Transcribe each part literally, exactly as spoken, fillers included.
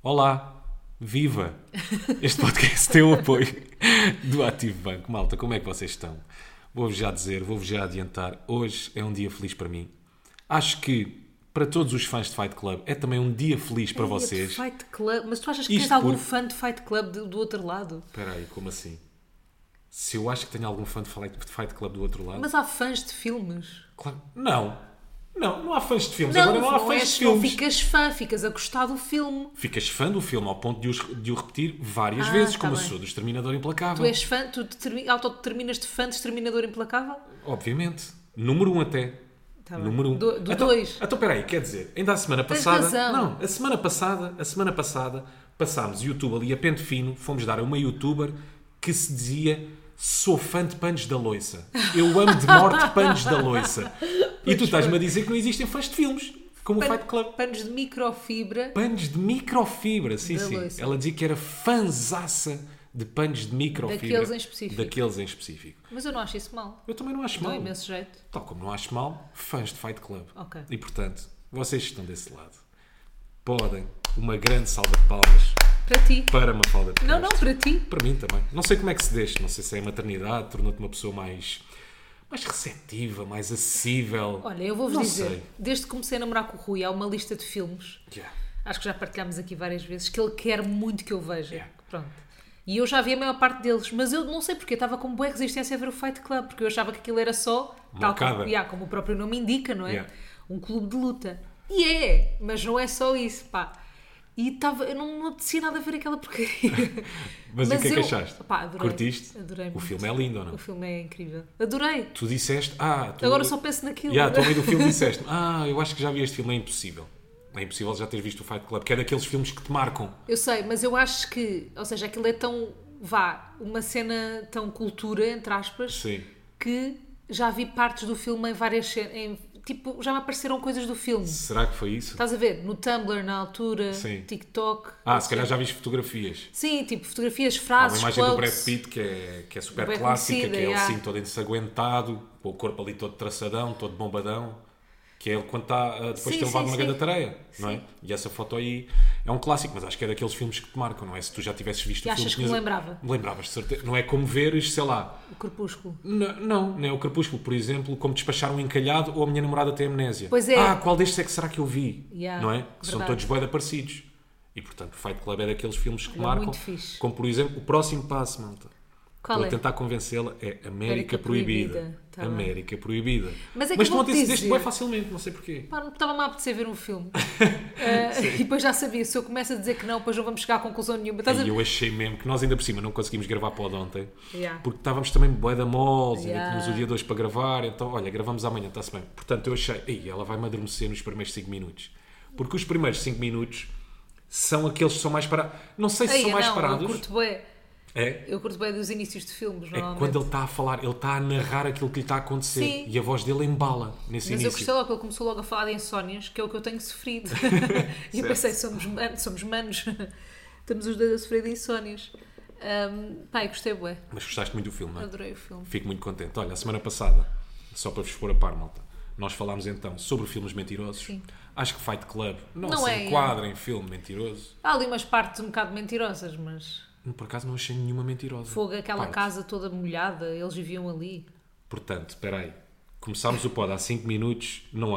Olá, viva! Este podcast tem o apoio do Ativo Banco. Malta, como é que vocês estão? Vou-vos já dizer, vou-vos já adiantar, hoje é um dia feliz para mim. Acho que para todos os fãs de Fight Club é também um dia feliz para Ai, é de vocês. Fight Club. Mas tu achas que Isto tens algum por- fã de Fight Club do, do outro lado? Espera aí, como assim? Se eu acho que tenho algum fã de Fight de Fight Club do outro lado... Mas há fãs de filmes. Claro, não. Não, não há fãs de filmes. Não, Agora não há não, fãs és, de não filmes. ficas fã, ficas a gostar do filme. Ficas fã do filme ao ponto de, os- de o repetir várias Ah, vezes, tá como bem. sou do Exterminador Implacável. Tu és fã, tu determi- autodeterminas de fã de Exterminador Implacável? Obviamente. Número um até. Tá bem. Número um. Do- do então, dois. Então, peraí, quer dizer, ainda a semana Tens passada... razão. Não, a semana passada, a semana passada, passámos YouTube ali a pente fino, fomos dar a uma YouTuber que se dizia sou fã de panos da loiça. Eu amo de morte panos da loiça. E tu estás-me a dizer que não existem fãs de filmes, como o Pan- Fight Club. Panos de microfibra. Panos de microfibra, sim, Da sim. loiça. Ela dizia que era fanzaça de panos de microfibra. Daqueles em específico. Daqueles em específico. Mas eu não acho isso mal. Eu também não acho Dou mal. imenso jeito. Tal como não acho mal, fãs de Fight Club. Ok. E portanto, vocês que estão desse lado, podem uma grande salva de palmas Para ti. para Mafalda de Não, não, Castro. para ti. Para mim também. Não sei como é que se deixa, não sei se é a maternidade, tornou-te uma pessoa mais, mais receptiva, mais acessível. Olha, eu vou-vos Não dizer, sei. desde que comecei a namorar com o Rui, há uma lista de filmes, Yeah. acho que já partilhámos aqui várias vezes, que ele quer muito que eu veja. Yeah. Pronto. E eu já vi a maior parte deles, mas eu não sei porque, eu estava com boa resistência a ver o Fight Club, porque eu achava que aquilo era só, tal como, Mocada. yeah, como o próprio nome indica, não é? Yeah. Um clube de luta. E é, mas não é só isso, pá. E estava, eu não me apetecia nada a ver aquela porcaria. Mas, e o que é que eu- achaste? Pá, adorei. Curtiste? Adorei O muito. filme é lindo ou não? O filme é incrível. Adorei. Tu disseste, ah, tu... Agora só penso naquilo. Yeah, tu ao meio do filme disseste, ah, eu acho que já vi este filme, é impossível. É impossível já teres visto o Fight Club, que é daqueles filmes que te marcam. Eu sei, mas eu acho que, ou seja, aquilo é tão, vá, uma cena tão cultura, entre aspas, Sim. que já vi partes do filme em várias cenas, tipo, já me apareceram coisas do filme. Será que foi isso? Estás a ver? No Tumblr, na altura, Sim. TikTok. Ah, não se sei. calhar já viste fotografias. Sim, tipo, fotografias, Há uma frases, imagem do Brad quotes. Pitt que é, que é super Bem clássica, conhecida, que é ele yeah. assim todo ensanguentado, com o corpo ali todo traçadão, todo bombadão, que é ele quando está ah, depois de Sim, ter levado sim, uma sim. grande tareia, não é? E essa foto aí é um clássico, mas acho que é daqueles filmes que te marcam, não é? Se tu já tivesses visto E o achas filme... que me tinhas- lembrava? Me lembravas, de certeza. Não é como veres, sei lá... O Crepúsculo. N- não, não é o Crepúsculo, por exemplo, como despachar um encalhado ou a minha namorada tem amnésia. Pois é. Ah, qual destes é que será que eu vi? Yeah, não é? Que são verdade. todos bué de parecidos. E portanto, o Fight Club é daqueles filmes que Olha, marcam. muito fixe. Como por exemplo, o próximo passo, malta. Qual Estou é? a tentar convencê-la, é América, América Proibida. Proibida, tá bem. América Proibida. Mas é que Mas tu vou-te ontem cedeste dizer- bem facilmente, não sei porquê. Pá, não estava-me a apetecer ver um filme. Ah, e depois já sabia, se eu começo a dizer que não, depois não vamos chegar a conclusão nenhuma. Estás a E ver? eu achei mesmo que nós ainda por cima não conseguimos gravar para o de ontem. Yeah. Porque estávamos também bué da moles, ainda Yeah. tínhamos o dia dois para gravar, então olha, gravamos amanhã, está-se bem. Portanto, eu achei, ei, ela vai-me adormecer nos primeiros cinco minutos. Porque os primeiros cinco minutos são aqueles que são mais parados. Não sei se Ei, são mais não, parados. Eu curto bem. É? Eu curto bem dos inícios de filmes, É normalmente. quando ele está a falar, ele está a narrar aquilo que lhe está a acontecer. Sim. E a voz dele embala nesse Mas eu início. gostei logo que ele começou logo a falar de insónias, que é o que eu tenho sofrido. e eu Certo. pensei, somos, man- somos manos. Estamos os dois a sofrer de insónias. Um, pá, eu gostei bué. Mas gostaste muito do filme, não é? Adorei o filme. Fico muito contente. Olha, a semana passada, só para vos pôr a par, malta, nós falámos então sobre filmes mentirosos. Sim. Acho que Fight Club não, Não se é, enquadra em filme mentiroso. Há ali umas partes um bocado mentirosas, mas... Por acaso não achei nenhuma mentirosa. Fogo, aquela Parte. casa toda molhada, eles viviam ali. Portanto, espera aí. Começámos o pod há cinco minutos, não há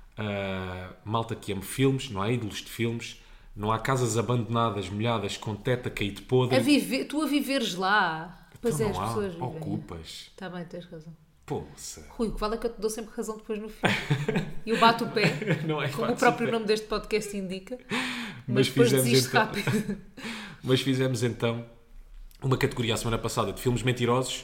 ah, malta que ame filmes, não há ídolos de filmes, não há casas abandonadas, molhadas, com teto a cair de podre. A viver, tu a viveres lá. Pois Então é, não as há, pessoas vivem. ocupas. Está bem, tens razão. Poça. Rui, o que vale é que eu te dou sempre razão depois no fim. E eu bato o pé, Não é como o fácil, próprio é. nome deste podcast indica. Mas, Mas depois fizemos desisto então- rápido. Mas fizemos então uma categoria a semana passada de filmes mentirosos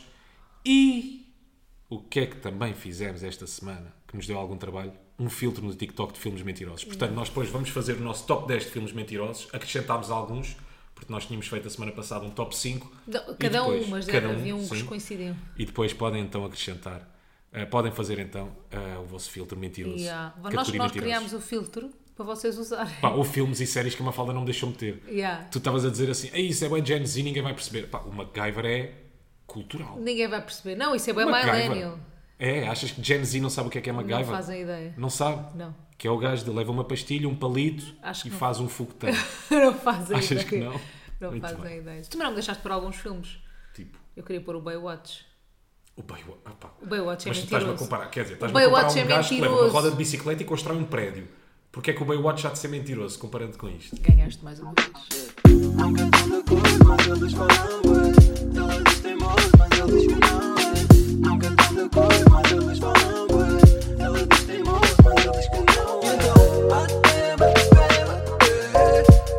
e o que é que também fizemos esta semana, que nos deu algum trabalho? Um filtro no TikTok de filmes mentirosos. Portanto, nós depois vamos fazer o nosso top dez de filmes mentirosos, acrescentámos alguns, porque nós tínhamos feito a semana passada um top cinco. Não, e cada depois- um, mas cada um, havia uns sim. que coincidiam. E depois podem então acrescentar, eh, podem fazer então eh, o vosso filtro mentiroso. Yeah. Nós, Categoria nós mentirosos. criámos o filtro para vocês usarem. Pá, ou filmes e séries que a Mafalda não me deixou meter. Yeah. Tu estavas a dizer assim, "Ei, isso é bem Gen Z, ninguém vai perceber." Pá, o MacGyver é cultural. Ninguém vai perceber. Não, isso é bem MacGyver. millennial. É, achas que Gen Z não sabe o que é que é MacGyver? Não fazem ideia. Não sabe? Não. Que é o gajo que leva uma pastilha, um palito Acho e que não. faz um foguetão. Não fazem Achas ideia. que não? Não Muito fazem bem. ideia. Tu também não me deixaste pôr alguns filmes. Tipo, Eu queria pôr o Baywatch. o Baywatch. Opa. O Baywatch é Mas tu mentiroso. estás-me a comparar, quer dizer, O estás-me a comparar Baywatch um é gajo que leva uma mentiroso. roda de bicicleta e constrói um prédio. Porque é que o Baywatch há de ser mentiroso, comparando com isto? Ganhaste mais uma vez. Nunca estão de acordo, mas eles falam bué. Ela diz teimoso, mas ele diz que não é. Nunca estão de acordo, mas eles falam bué. Ela diz teimoso, mas ele diz que não é. Então, bate, bate, bate,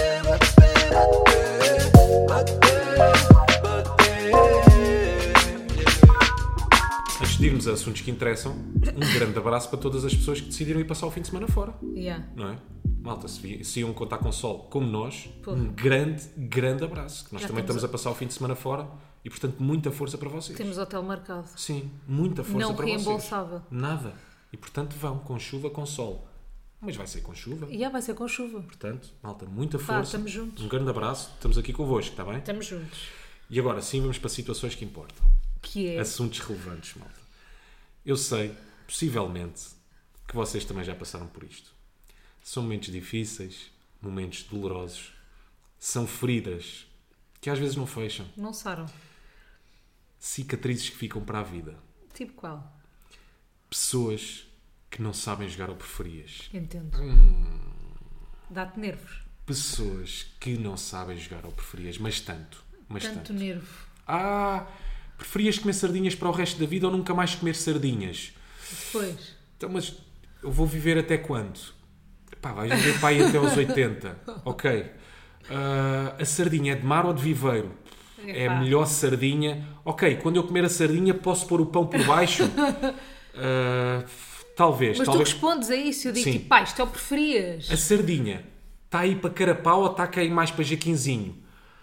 bate, bate, bate. Antes de irmos a assuntos que interessam, um grande abraço para todas as pessoas que decidiram ir passar o fim de semana fora. Yeah. Não é? Malta, se, vi- se iam contar com sol como nós, Porra. um grande, grande abraço. Que nós Já também estamos estamos a passar o fim de semana fora e, portanto, muita força para vocês. Temos hotel marcado. Sim, muita força Não para reembolsável. vocês. Nada. E, portanto, vão com chuva, com sol. Mas vai ser com chuva. E yeah, vai ser com chuva. Portanto, malta, muita Pá, força. estamos juntos. Um grande abraço. Estamos aqui convosco, está bem? Estamos juntos. E agora sim vamos para situações que importam. Que é... Assuntos relevantes, malta. Eu sei, possivelmente, que vocês também já passaram por isto. São momentos difíceis, momentos dolorosos. São feridas que às vezes não fecham. Não saram. Cicatrizes que ficam para a vida. Tipo qual? Pessoas que não sabem jogar ao preferias. Entendo. Dá-te nervos. Pessoas que não sabem jogar ao preferias, mas tanto. Mas tanto. Tanto nervo. Ah, preferias comer sardinhas para o resto da vida ou nunca mais comer sardinhas? Depois. Então, mas eu vou viver até quando? Pá, vais viver para aí até aos oitenta. Ok. Ah, a sardinha é de mar ou de viveiro? É a Epá. melhor sardinha. Ok, quando eu comer a sardinha posso pôr o pão por baixo? Ah, talvez. Mas talvez. tu respondes a isso. Eu digo Sim. tipo, pá, isto é o preferias. A sardinha está aí para carapau ou está a cair mais para jaquinzinho?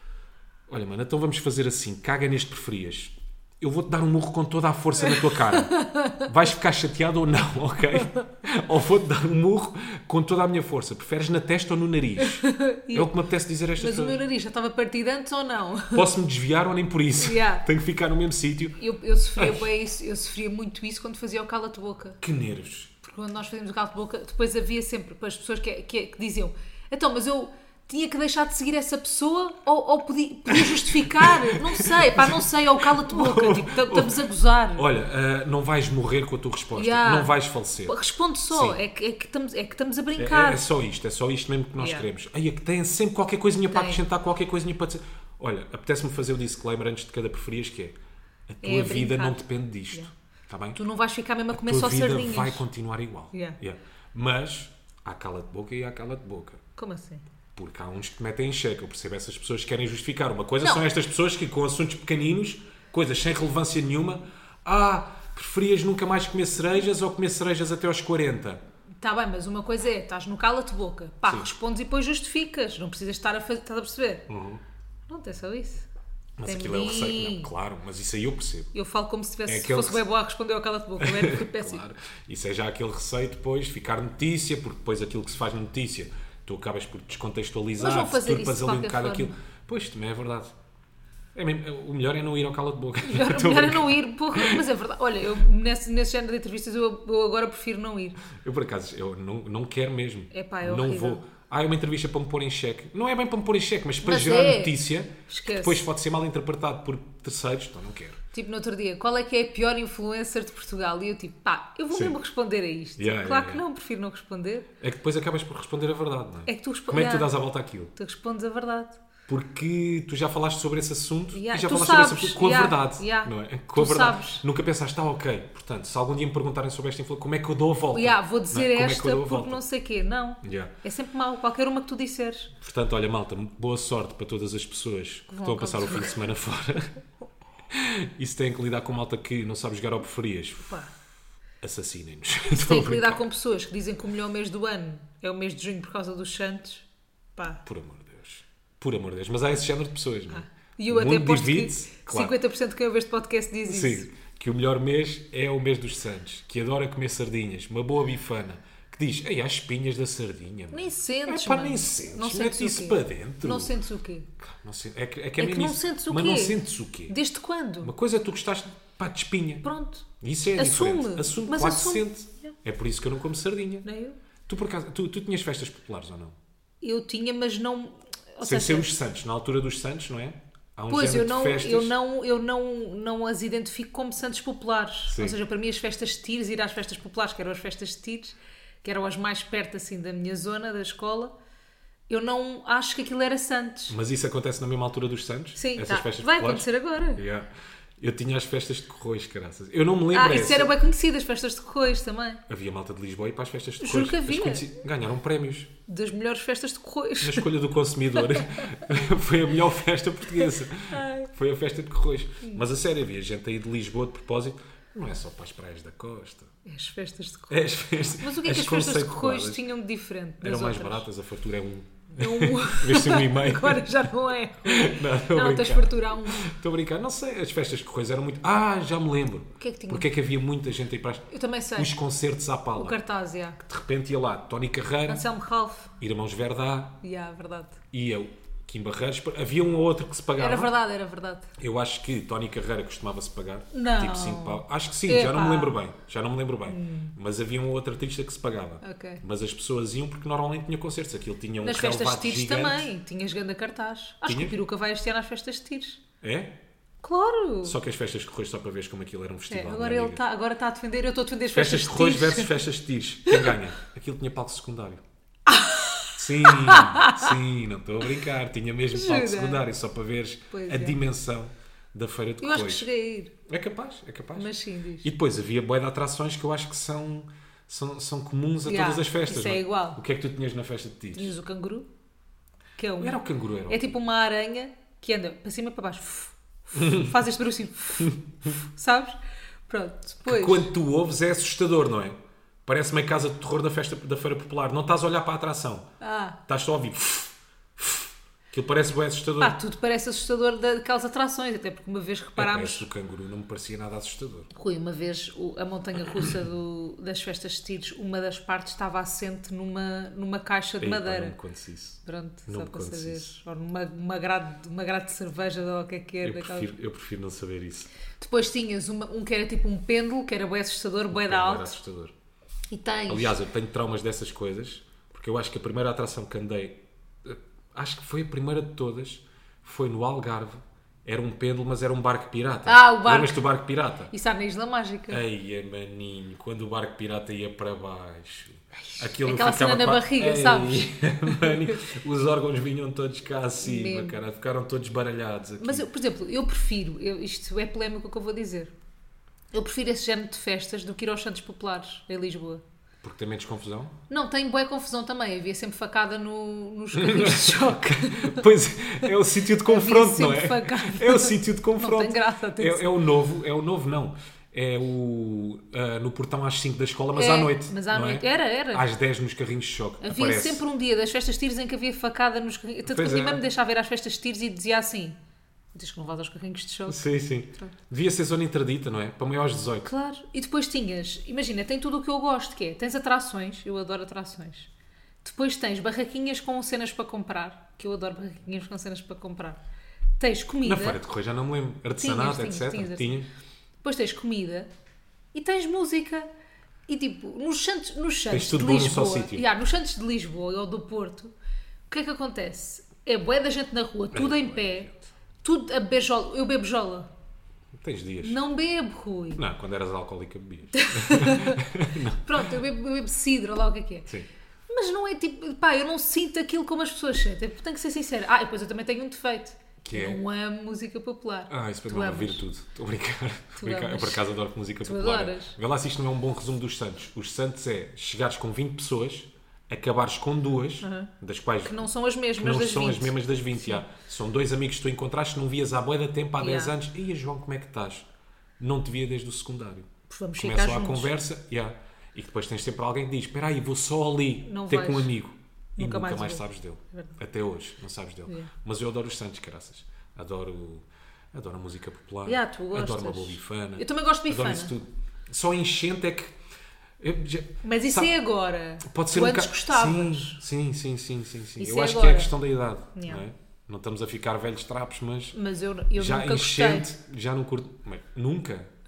Olha, mano, então vamos fazer assim. Caga neste preferias. Eu vou-te dar um murro com toda a força na tua cara. Vais ficar chateado ou não, ok? Ou vou-te dar um murro com toda a minha força. Preferes na testa ou no nariz? É o que me apetece dizer a estas Mas o meu pessoas. nariz já estava partido antes ou não? Posso-me desviar ou nem por isso? Yeah. Tenho que ficar no mesmo sítio. Eu, eu, sofria bem isso, eu sofria muito isso quando fazia o cala-te-boca. Que nervos. Porque quando nós fazíamos o cala-te-boca, depois havia sempre as pessoas que, que, que diziam então, mas eu tinha que deixar de seguir essa pessoa ou, ou podia, podia justificar? Não sei, pá, não sei, ou cala-te-boca. Tipo, estamos a gozar. Olha, ah, não vais morrer com a tua resposta. Yeah. Não vais falecer. Responde só, Sim. é que, é, que estamos, é que estamos a É, brincar. é só isto, é só isto mesmo que nós Yeah. queremos. Ai, é que tem sempre qualquer coisinha para Tem. acrescentar, qualquer coisinha para dizer. Olha, apetece-me fazer o disclaimer antes de cada preferias, que é a tua É a vida brincar. não depende disto. Yeah. Está bem? Tu não vais ficar mesmo a A comer tua só vida sardinhas. vai continuar igual. Yeah. Yeah. Mas há cala-te-boca e há cala-te-boca. Como assim? Porque há uns que te metem em xeque. Eu percebo essas pessoas que querem justificar. Uma coisa Não. são estas pessoas que, com assuntos pequeninos, coisas sem relevância nenhuma, ah, preferias nunca mais comer cerejas ou comer cerejas até aos quarenta? Está bem, mas uma coisa é, estás no cala-te-boca. Pá, Sim. respondes e depois justificas. Não precisas estar a fazer, estás a perceber? Não, tem só isso. Mas Tem aquilo é o mim. receio. Não, claro, mas isso aí eu percebo. Eu falo como se, tivesse, É se aquele fosse bem rece- boa a responder ao cala-te-boca. Não era péssimo. Claro. Isso é já aquele receio depois, ficar notícia, porque depois aquilo que se faz na notícia, tu acabas por descontextualizar, Mas vão fazer turpas isso de ali um qualquer bocado forma. aquilo. Pois, também é verdade. É mesmo, o melhor é não ir ao cala-de-boca. Melhor, Estou a melhor é brincar. não ir, porra. Mas é verdade. Olha, eu nesse, nesse género de entrevistas eu, eu agora prefiro não ir. Eu, por acaso, eu não, não quero mesmo. Epá, é não horrível. vou. Ah, é uma entrevista para me pôr em xeque. Não é bem para me pôr em xeque, mas para Mas gerar é. notícia, que Esquece. depois pode ser mal interpretado por terceiros, então não quero. Tipo, no outro dia, qual é que é a pior influencer de Portugal? E eu tipo, pá, eu vou Sim. mesmo responder a isto. Yeah, claro yeah, que yeah. não, prefiro não responder. É que depois acabas por responder a verdade, não é? É que tu respondes. Como é que tu dás a volta àquilo? Tu respondes a verdade. Porque tu já falaste sobre esse assunto Yeah, e já tu falaste sobre sabes, esse assunto com a yeah, verdade. yeah. Não é? Com Tu a verdade. sabes. Nunca pensaste, ah, ok. Portanto, se algum dia me perguntarem sobre esta influência, como é que eu dou a volta? Yeah, vou Não é? dizer Como é que esta eu dou a porque volta? não sei o quê. Não. Yeah. É sempre mau, qualquer uma que tu disseres. Portanto, olha, malta, boa sorte para todas as pessoas que Vão estão a passar o acontecer. fim de semana fora. E se têm que lidar com malta que não sabe jogar ao preferias, Pá. assassinem-nos. Se Estou a tem que lidar brincar. com pessoas que dizem que o melhor mês do ano é o mês de junho por causa dos Santos, pá. Por amor de Deus. Por amor de Deus. Mas há esse género de pessoas, não é? E eu O até mundo aposto que divide-se, claro. cinquenta por cento de quem ouve este podcast diz isso. Sim, que o melhor mês é o mês dos Santos, que adora comer sardinhas, uma boa bifana, que diz, ei, há espinhas da sardinha. mano." Nem sentes, É pá, mano. nem sentes. Não Mete sentes o isso quê? para dentro. Não sentes o quê? Não sei, é que é, que É é que mesmo não isso. sentes o Mas quê? não sentes o quê? Desde quando? Uma coisa é tu gostaste pá, de espinha. Pronto. Isso é Assume. diferente. Assume, Mas claro assume. que se sente. É por isso que eu não como sardinha. Nem eu. Tu, por acaso, tu, tu tinhas festas populares ou não? Eu tinha, mas não... Ou Sem seja, ser os santos. Na altura dos santos, não é? Há um pois, eu género não, de festas. eu, não, eu não, não as identifico como santos populares. Sim. Ou seja, para mim as festas de tiros, ir às festas populares, que eram as festas de tiros, que eram as mais perto assim da minha zona, da escola, eu não acho que aquilo era santos. Mas isso acontece na mesma altura dos santos? Sim, Essas tá. festas Vai populares? acontecer agora. Yeah. Eu tinha as festas de Corroios, caraças. Eu não me lembro Ah, isso essa. era bem conhecido, as festas de Correios também. Havia malta de Lisboa e para as festas de Juro Corroios. que As havia. conheci- Ganharam prémios. Das melhores festas de Correios. Na escolha do consumidor. Foi a melhor festa portuguesa. Ai. Foi a festa de Corroios. Mas a sério, havia gente aí de Lisboa de propósito. Não é só para as praias da costa. As festas de É Correios. as festas, Mas o que é que as festas de Correios conceituadas. tinham de diferente das Eram mais outras? baratas, a fartura é um. É um... Em vez de ser um e meio. Agora já não é. Não, estou a Não, tens brincar. fartura a um. Estou a brincar. Não sei, as festas de Corroios eram muito... Ah, já me lembro. O que é que tinha? Porque é que havia muita gente aí para as... Eu também sei. os concertos à pala. O cartaz, já. De repente ia lá Tony Carreira, Anselmo Ralph. Irmãos Verdá, Já, verdade. ia o Kim Barreiros. Havia um ou outro que se pagava. Era verdade, era verdade. Eu acho que Tony Carreira costumava-se pagar. Não. Tipo cinco pau. Acho que sim, Epá. já não me lembro bem. Já não me lembro bem. Mas havia um ou outro artista que se pagava. Ok. Mas as pessoas iam porque normalmente tinha concertos. Aquilo tinha um Nas festas de relevado tiros gigante. também. Tinhas grande cartaz. Acho que Tinha? o Peruca vai este ano às festas de tiros. É? Claro! Só que as festas de Correios só para ver como aquilo era um É, festival. agora minha ele amiga. está agora tá a defender, eu estou a defender as Festas festas, de Correios de tiros. versus festas de tiros. Quem ganha? Aquilo tinha palco secundário. Sim, sim, não estou a brincar. Tinha mesmo palco Jura? secundário, só para veres Pois a é. dimensão da feira de Eu acho que Correios. cheguei a ir, É capaz, é capaz. mas sim, diz. E depois havia bué de atrações que eu acho que são, são, são comuns a Yeah, todas as festas. isso é não igual. O que é que tu tinhas na festa de tiros? Tinhas o canguru, que é um... Era o canguru, era o É tipo uma aranha que anda para cima e para baixo. Faz este barulho assim. Sabes? Pronto, depois... Quando tu ouves é assustador, não é? Parece meio casa de terror da festa da feira popular. Não estás a olhar para a atração. Ah, Estás só a ouvir. Aquilo parece bem assustador. pá, tudo parece assustador daquelas atrações, até porque uma vez Esse reparámos... do canguru não me parecia nada assustador. Rui, uma vez o- a montanha-russa do- das festas de tiros, uma das partes estava assente numa, numa caixa de Ei, pá, não madeira. me contes isso. Pronto, Não só me para contes saber. isso. Ou numa uma grade, uma grade de cerveja, ou o que é que era. Eu daquelas- prefiro, eu prefiro não saber isso. Depois tinhas uma- um que era tipo um pêndulo, que era bem assustador, bem da Era alto. assustador. E tens... Aliás, eu tenho traumas dessas coisas, porque eu acho que a primeira atração que andei, eh, acho que foi a primeira de todas, foi no Algarve. Era um pêndulo, mas era um barco pirata. Ah, o barco. Lembras-te do barco pirata? E está na Isla Mágica. Ei, maninho, quando o barco pirata ia para baixo. Aquilo Aquela ficava cena na qua- barriga, Ei, sabes? maninho, os órgãos vinham todos cá acima, Mesmo. cara. Ficaram todos baralhados aqui. Mas, eu, por exemplo, eu prefiro, eu- isto é polémico o que eu vou dizer, eu prefiro esse género de festas do que ir aos Santos Populares, em Lisboa. Porque tem menos confusão? Não, tem boa confusão também. Havia sempre facada no, nos carrinhos de choque. Pois, é o sítio de confronto, não sempre é? facada. É o sítio de confronto. Não tem graça, atenção. é, é o novo, é o novo não. É o ah, no portão às cinco da escola, mas É, à noite. mas à não é? noite. Era, era. Às dez nos carrinhos de choque. Havia aparece. sempre um dia das festas de tiros em que havia facada nos carrinhos. Tanto Pois que o é. Rima me deixava ver às festas de tiros e dizia assim: diz que não vais aos carrinhos de choque. Sim, sim. Devia ser zona interdita, não é? Para maiores de dezoito. Claro. E depois tinhas, imagina, tem tudo o que eu gosto, que é, tens atrações, eu adoro atrações. Depois tens barraquinhas com cenas para comprar, que eu adoro barraquinhas com cenas para comprar. Tens comida. Na feira de Correio já não me lembro. Artesanato, Tinhas, tinhas, etcétera. tinhas, Tinha. Depois tens comida e tens música. E tipo, nos Santos, nos Santos tudo de bom num Lisboa, só sítio. yeah, nos Santos de Lisboa ou do Porto, o que é que acontece? É bué da gente na rua, tudo em pé, tudo a beber jola. Eu bebo jola. Tens dias. Não bebo, Rui. Não, quando eras alcoólica bebias. Pronto, eu bebo, eu bebo cidra, ou lá o que é que é. Sim. Mas não é tipo, pá, eu não sinto aquilo como as pessoas sentem. Tenho que ser sincera. Ah, e depois eu também tenho um defeito. Que eu é? não amo música popular. Ah, isso foi Tu uma amas. virtude. Estou a brincar. Estou a brincar. Eu amas. por acaso adoro música Tu popular. adoras. Vê lá se isto não é um bom resumo dos Santos. Os Santos é chegares com vinte pessoas, acabares com duas, das quais Que não são as que mesmas não das são vinte. as mesmas das vinte. Já. São dois amigos que tu encontraste, não vias há bué de tempo, há dez Yeah. anos. E João, como é que estás? Não te via desde o secundário. Pois vamos Começam ficar a juntos. conversa, yeah. E depois tens sempre alguém que diz: espera aí, vou só ali Não ter vais. com um amigo. E Nunca nunca mais mais, vê. sabes dele. Verdade. Até hoje, não sabes dele. Yeah. Mas eu adoro os Santos, caraças. Adoro, adoro a música popular. Yeah, tu gostas. Adoro uma boa bifana. Eu também gosto de Adoro bifana. isso tudo. Só enchente é que. eu já- Mas isso sabe, é agora. Pode ser tu um antes ca- gostavas. Sim, sim, sim, sim, sim, sim. Isso Eu é acho agora. que é questão da idade. Yeah. Não é? Não estamos a ficar velhos trapos, mas Mas eu, eu já nunca enchente, gostei. já não curto. Mas nunca.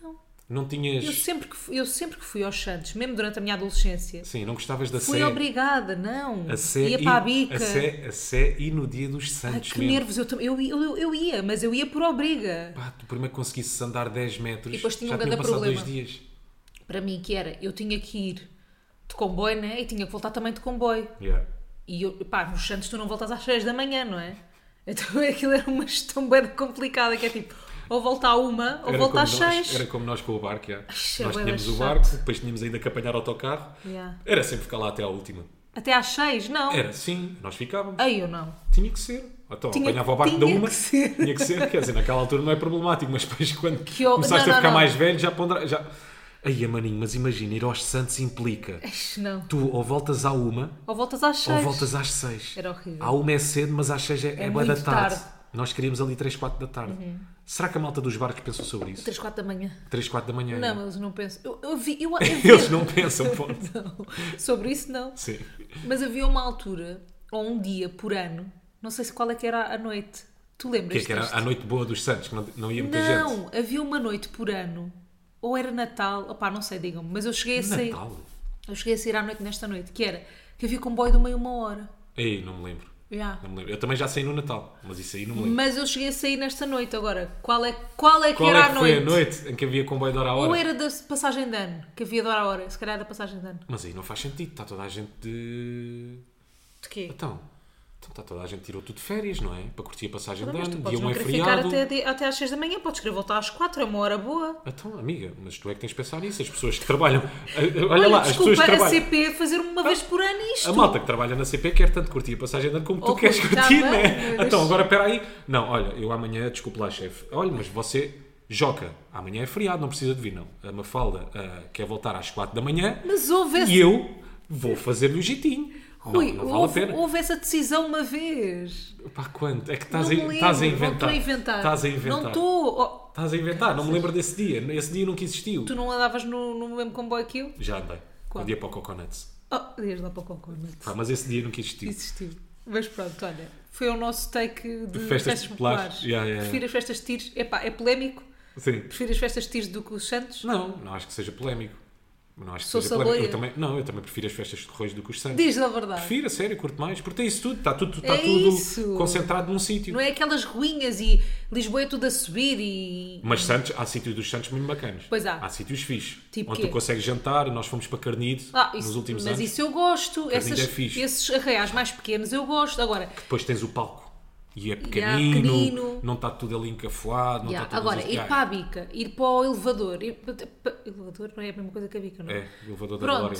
Não tinhas... Eu sempre, que fui, eu sempre que fui aos Santos, mesmo durante a minha adolescência, Sim, não gostavas da fui Sé. obrigada, não. A Sé ia e- para a bica. A Sé, a Sé e no dia dos Ai, Santos que mesmo. nervos, eu, tam- eu, eu, eu ia, mas eu ia por obriga. Pá, tu primeiro conseguisses andar dez metros, E depois tinha já um tinham grande passado problema. dois dias. Para mim, que era, eu tinha que ir de comboio, né? E tinha que voltar também de comboio. Yeah. E eu, pá, nos Santos tu não voltas às seis da manhã, não é? Então aquilo era uma gestão bem complicada, que é tipo, ou volta à uma, ou Era volta como às nós- seis. Era como nós com o barco, já. Ai, Nós é bué tínhamos o chato. barco, depois tínhamos ainda que apanhar autocarro. Yeah. Era sempre ficar lá até à última. Até às seis, não. Era, sim, nós ficávamos. Aí eu não. Tinha que ser. Então, Tinha- apanhava o barco tinha da uma. que ser. Tinha que ser, quer dizer, naquela altura não é problemático, mas depois quando Que eu- começaste não, a ficar não, não. mais velho, já pondera. Já... Aí, maninho, mas imagina, ir aos Santos implica. Ixi, não. Tu ou voltas à uma Ou voltas às seis. ou voltas às seis. Era horrível. À uma é cedo, mas às seis é, é, É bué da muito tarde. tarde. Uhum. Nós queríamos ali três, quatro da tarde. Será que a malta dos barcos pensou sobre isso? Três, quatro da manhã. três, quatro da manhã. Não, é. eles não pensam. Eu, eu vi, eu, eu vi- Eles não pensam, ponto. Não. Sobre isso, não. Sim. Mas havia uma altura, ou um dia por ano, não sei se qual é que era a noite. Tu O lembras que é que era disto? a noite boa dos Santos, que não, não ia muita gente? Não, havia uma noite por ano, ou era Natal, opá, não sei, digam-me, mas eu cheguei a sair. Natal? Eu cheguei a sair à noite nesta noite, que era que havia comboio de meio uma hora. Ei, não me lembro. Yeah. Não me lembro. Eu também já saí no Natal, mas isso aí não me lembro. Mas eu cheguei a sair nesta noite agora. Qual é, qual é que Qual era é a que foi noite? a noite em que havia comboio de hora a hora? Ou era da passagem de ano, que havia de hora a hora, se calhar era da passagem de ano. Mas aí não faz sentido, está toda a gente de... De quê? Então, então está toda a gente tirou tudo de férias, não é? Para curtir a passagem de Mas tu ano, podes dia não um é querer ficar feriado. até, de- até às seis da manhã, podes querer voltar às quatro, é uma hora boa. Então, amiga, mas tu é que tens de pensar nisso. As pessoas que trabalham... Olha, Olha, lá, as desculpa, pessoas que a trabalham... C P fazer uma vez por ano isto. A malta que trabalha na C P quer tanto curtir a passagem de ano como tu Oh, queres tá curtir, bem, né? mas- Então, agora espera aí. Não, olha, eu amanhã, desculpe lá, chefe. Olha, mas você, Joca, amanhã é feriado, não precisa de vir, não. A Mafalda ah, quer voltar às quatro da manhã Mas houve esse... e eu vou fazer-lhe o jeitinho. Rui, não, não vale houve, a pena. houve essa decisão uma vez. Pá, quando? É que estás, Não a, me lembro, estás a não inventar. estou a inventar. Estás a inventar. Não estou. Oh, Estás a inventar, não me lembro desse dia. Esse dia nunca existiu. tu não andavas no, no mesmo comboio que eu? Já andei. Qual? Um dia para o Coconuts. Oh, ias lá para o Concornet. Pá, mas esse dia nunca existiu. Existiu. Mas pronto, olha, foi o nosso take de Festas festas, populares. populares. Yeah, yeah, yeah. Prefiro as festas de tiros. Epá, é polémico. Sim. Prefiro as festas de tiros do que os Santos. Não, não acho que seja polémico. Não acho que Sou seja polémico. Eu saloia. também, não, eu também prefiro as festas de Correios do que os Santos. Diz a verdade. Prefiro, a sério, curto mais. Porque tem isso tudo. Está tudo, está É tudo isso. concentrado num sítio. Não é aquelas ruínas e Lisboa é tudo a subir e. Mas Santos, há sítios dos Santos muito bacanas. Pois há. Há sítios fixes. Tipo onde quê? tu consegues jantar. Nós fomos para Carnide Ah, isso- nos últimos mas anos. isso eu gosto. Carnide Essas, é fixe. esses arraiais mais pequenos eu gosto. Agora, Depois tens o palco. E é Yeah, pequenino, pequenino. não está tudo ali encafuado. Não yeah, está tudo agora ir para a bica, ir para o elevador. Ir para, para- elevador não é a mesma coisa que a bica, não é? É, o elevador da Pronto. glória.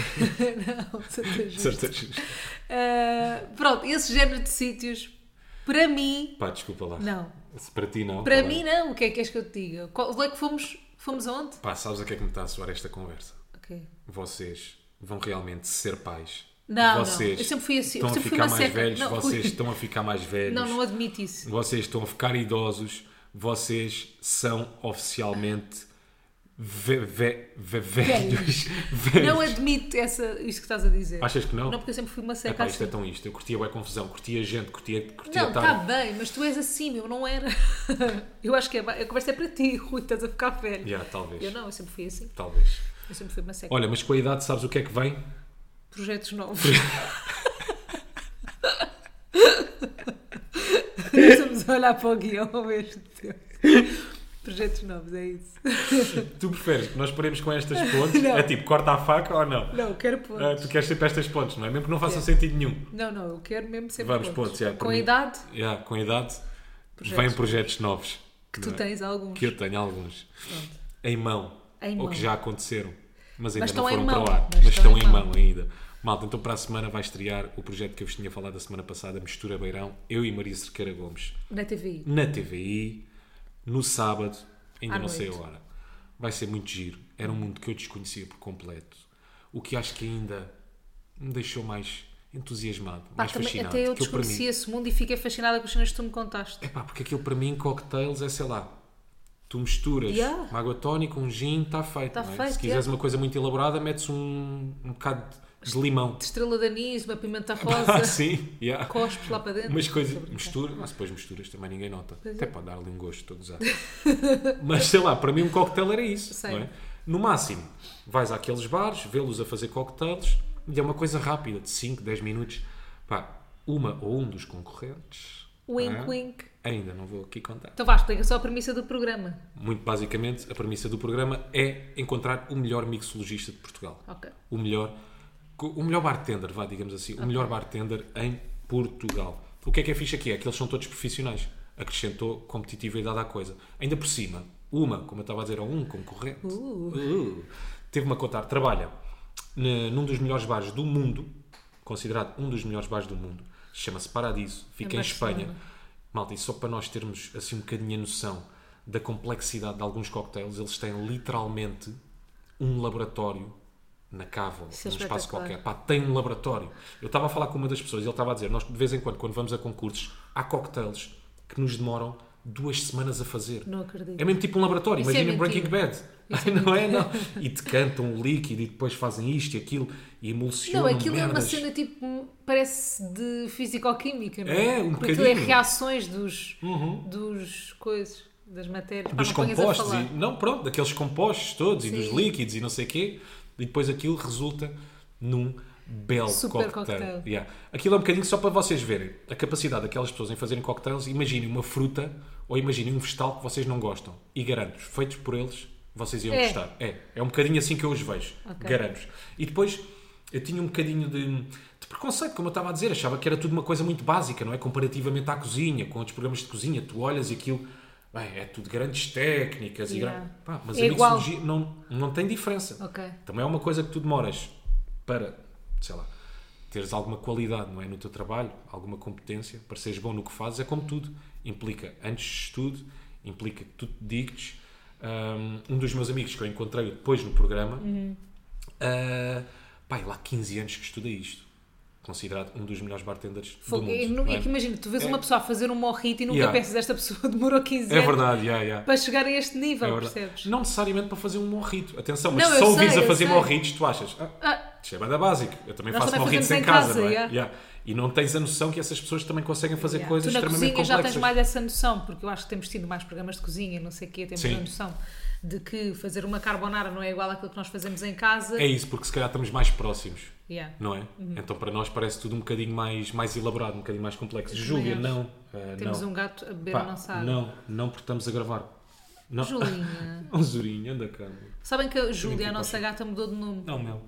não, Santa Justa. Certeza. Uh, pronto, esse género de sítios, para mim, Pá, desculpa lá. não. Se para ti não. Para tá mim, bem. não. O que é que és que eu te diga? Qual é que fomos? Fomos aonde? Pá, sabes a que é que me está a soar esta conversa? Ok. Vocês vão realmente ser pais. Não, não. vocês Eu sempre fui assim. Eu Estão a sempre fui ficar uma mais seca. velhos, Não, vocês fui- estão a ficar mais velhos. Não, não admito isso. Vocês estão a ficar idosos. Vocês são oficialmente ve- ve- ve- velhos. velhos. Não admito essa, isso que estás a dizer. Achas que não? Não, porque eu sempre fui uma seca Epá, isto assim. é tão isto. Eu curtia bem confusão, curtia gente, curtia, curtia Não, estar. está bem, mas tu és assim, eu não era. Eu acho que é, a conversa é para ti, Rui, estás a ficar velho. Yeah, talvez. Eu não, eu sempre fui assim. Talvez. Eu sempre fui uma seca. Olha, mas com a idade sabes o que é que vem? Projetos novos. Estamos a olhar para o guião ao mesmo tempo. Projetos novos, é isso. Tu preferes que nós paremos com estas pontes? Não. É tipo, corta a faca ou não? Não, eu quero Ah, pontos. tu queres sempre estas pontes, não é? Mesmo que não façam Quero. sentido nenhum. Não, não, eu quero mesmo sempre Vamos pontos. pontos, yeah, Com por a mim. idade, Yeah, com a idade, Projetos vêm projetos novos. que tu Não é? tens alguns. Que eu tenho alguns. Pronto. Em mão. Em ou mão. que já aconteceram. Mas ainda Mas não estão foram em para mão. o ar. Mas Mas, estão estão em em mão. mão ainda. Malta, então para a semana vai estrear o projeto que eu vos tinha falado a semana passada, Mistura Beirão, eu e Maria Cerqueira Gomes, Na T V I. na T V I, no sábado, ainda À não sei a noite. hora. Vai ser muito giro. Era um mundo que eu desconhecia por completo. O que acho que ainda me deixou mais entusiasmado, Pá, mais também, fascinado. até eu Aquilo para mim- desconhecia esse mundo e fiquei fascinada com as cenas que tu me contaste. É pá, porque aquilo para mim, cocktails, é sei lá. Tu misturas Yeah. uma água tónica, um gin, está feito. Tá não é? feito, Se quiseres yeah. uma coisa muito elaborada, metes um, um bocado de limão. De estrela de anis, uma pimenta Ah, rosa, sim, yeah. cospes lá para dentro. Umas coisas, Estou a brincar. mistura, mas depois misturas também ninguém nota. Pois Até é. pode dar ali um gosto todo usado. Mas sei lá, para mim um coquetel era isso. Sei. Não é? No máximo, vais àqueles bares, vê-los a fazer coquetéis e é uma coisa rápida, de cinco, dez minutos. Pá, uma ou um dos concorrentes. Wink, ah, wink. Ainda não vou aqui contar. Então vá, explica só a premissa do programa. Muito basicamente, a premissa do programa é encontrar o melhor mixologista de Portugal. Ok. O melhor, o melhor bartender, vá, digamos assim. O melhor bartender em Portugal. O que é que é fixe aqui? É que eles são todos profissionais. Acrescentou competitividade à coisa. Ainda por cima, uma, como eu estava a dizer, ou um concorrente, Uh. uh, teve-me a contar, trabalha ne- num dos melhores bares do mundo, considerado um dos melhores bares do mundo. Chama-se Paradiso. Fica Em em Espanha. Barcelona. Malta, e só para nós termos assim um bocadinho a noção da complexidade de alguns cocktails, eles têm literalmente um laboratório na cava, Isso é num espaço espetacular. qualquer. Pá, tem um laboratório. Eu estava a falar com uma das pessoas e ele estava a dizer, nós de vez em quando, quando vamos a concursos, há cocktails que nos demoram duas semanas a fazer. Não acredito. É mesmo tipo um laboratório. Isso é Imagina Breaking mentira. Bad. Não é? Não. E decantam o líquido e depois fazem isto e aquilo e emulsionam Não, aquilo é uma merdas. cena tipo, parece de fisicoquímica, não É, é? um Porque aquilo é bocadinho. reações dos, dos coisas, das matérias. Pá, Dos não ponhas a compostos, falar. e, não, pronto, daqueles compostos todos e Sim. dos líquidos e não sei o quê, e depois aquilo resulta num belo Super cocktail. cocktail. Yeah. Aquilo é um bocadinho só para vocês verem a capacidade daquelas pessoas em fazerem cocktails. Imaginem uma fruta ou imaginem um vegetal que vocês não gostam e garanto-vos, feitos por eles, vocês iam É. gostar. É, é um bocadinho assim que eu os vejo, Ok. garanto-vos. E depois eu tinha um bocadinho de, de preconceito, como eu estava a dizer, achava que era tudo uma coisa muito básica, não é? Comparativamente à cozinha, com outros programas de cozinha, tu olhas e aquilo, bem, é tudo grandes técnicas e Yeah. gran- pá, mas É a igual. mixologia não, não tem diferença. Ok. Também é uma coisa que tu demoras para, sei lá, teres alguma qualidade, não é? No teu trabalho, alguma competência, para seres bom no que fazes, é como tudo. Implica antes de estudo, implica que tu te dediques. Um, um dos meus amigos que eu encontrei depois no programa, Uhum. uh, pá, ele há quinze anos que estuda isto. Considerado um dos melhores bartenders Fogo. do mundo. E no- não e é? que imagina, tu vês É. uma pessoa a fazer um morrito e nunca Yeah. pensas, esta pessoa demorou quinze É anos verdade, yeah, yeah. para chegar a este nível, É verdade. percebes? Não necessariamente para fazer um morrito. Atenção, mas Não, se eu só o vires sei, a eu fazer sei. morritos, tu achas, ah, Ah, isto é banda básico. Eu também Nós faço também morritos em fazemos em casa, casa, não é? yeah. Yeah. E não tens a noção que essas pessoas também conseguem fazer yeah. coisas Tu na extremamente cozinha já complexas. tens mais essa noção, porque eu acho que temos tido mais programas de cozinha, não sei o quê, temos Sim. a noção de que fazer uma carbonara não é igual àquilo que nós fazemos em casa. É isso, porque se calhar estamos mais próximos, Yeah. não é? Uhum. Então para nós parece tudo um bocadinho mais, mais elaborado, um bocadinho mais complexo. Júlia, acho. não. ah, Temos não. um gato a beber Pá, a nossa água. não, não porque estamos a gravar. Não. Julinha. Um Zurinho, anda cá. meu. Sabem que a Júlia, a tipo nossa assim. gata, mudou de nome. Não, meu.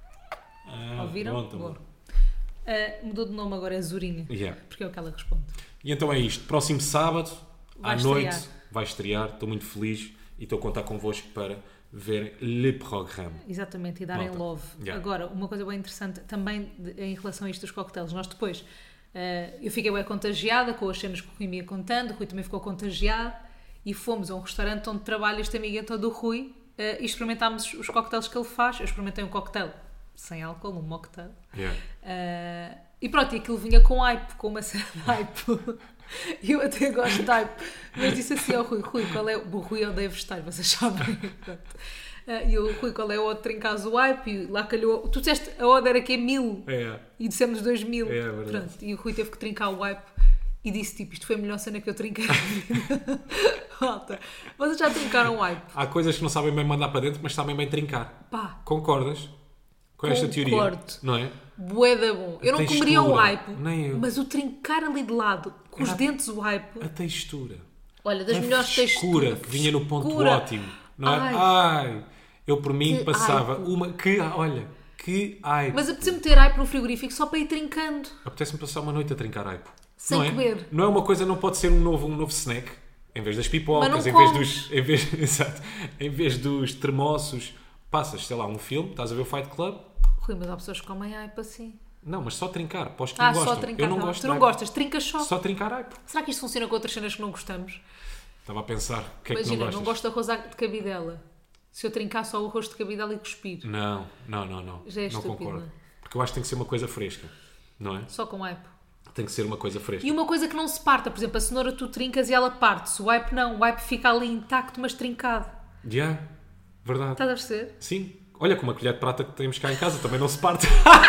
Ah, Ouviram? pronto, Boa. amor. Uh, mudou de nome agora, é Zurinha. Yeah. Porque é o que ela responde. E então é isto. Próximo sábado, Vai à noite, estrear. vai estrear. Estou muito feliz e estou a contar convosco para ver Le Programme. Exatamente, e darem Malta. love. Yeah. Agora, uma coisa bem interessante também de- em relação a isto dos coquetéis. Nós depois, uh, eu fiquei bem contagiada com as cenas que o Rui me ia contando, o Rui também ficou contagiado e fomos a um restaurante onde trabalha este amigo então do Rui uh, e experimentámos os coquetéis que ele faz. Eu experimentei um coquetel sem álcool, um mocktail. Yeah. Uh, e pronto, e aquilo vinha com hype, com uma cena de hype. E eu até gosto de hype. Mas disse assim ao Rui: Rui, qual é o. O Rui odeia vegetais, vocês sabem. Pronto. Uh, e o Rui, qual é o outro trincaso o hype? E lá calhou. Tu disseste a oda era que é mil. É. E dissemos dois mil. É verdade. Pronto, e o Rui teve que trincar o hype. E disse tipo: isto foi a melhor cena que eu trinquei na vida. Malta, vocês já trincaram o hype? Há coisas que não sabem bem mandar para dentro, mas sabem bem trincar. Pá, Concordas com esta teoria? Concordo. Não é? bué da bom. Eu não textura, comeria o hype, nem eu. mas o trincar ali de lado, com os Era- dentes o hype. A textura. Olha, das a melhores frescura texturas. que vinha no ponto Frescura. ótimo. Não é? Ai. Ai. Eu por mim Que passava hype. uma... Que, olha, que hype. Mas apetece-me ter hype no frigorífico só para ir trincando. Apetece-me passar uma noite a trincar hype. Sem não é? comer. Não é uma coisa, não pode ser um novo, um novo snack. Em vez das pipocas, Mas em não vez comes. dos... Em vez, exato. Em vez dos termossos, passas, sei lá, um filme, estás a ver o Fight Club. Rui, mas há pessoas que comem hype assim. Não, mas só trincar. Para os que Ah, não só gostam. trincar. Eu não tá. gosto Tu não de hype. gostas, trincas só. Só trincar hype. Será que isto funciona com outras cenas que não gostamos? Estava a pensar, o que é que Imagina, não não, gostas? gosto de arroz de cabidela. Se eu trincar só o arroz de cabidela e cuspir. Não, não, não, não. Já é não estúpido, concordo. não é? Porque eu acho que tem que ser uma coisa fresca. Não é? Só com hype. Tem que ser uma coisa fresca. E uma coisa que não se parta, por exemplo, a cenoura tu trincas e ela parte-se. O hype não, o hype fica ali intacto, mas trincado. Já, verdade. Estás a perceber? Sim, Olha, com uma colher de prata que temos cá em casa, também não se parte.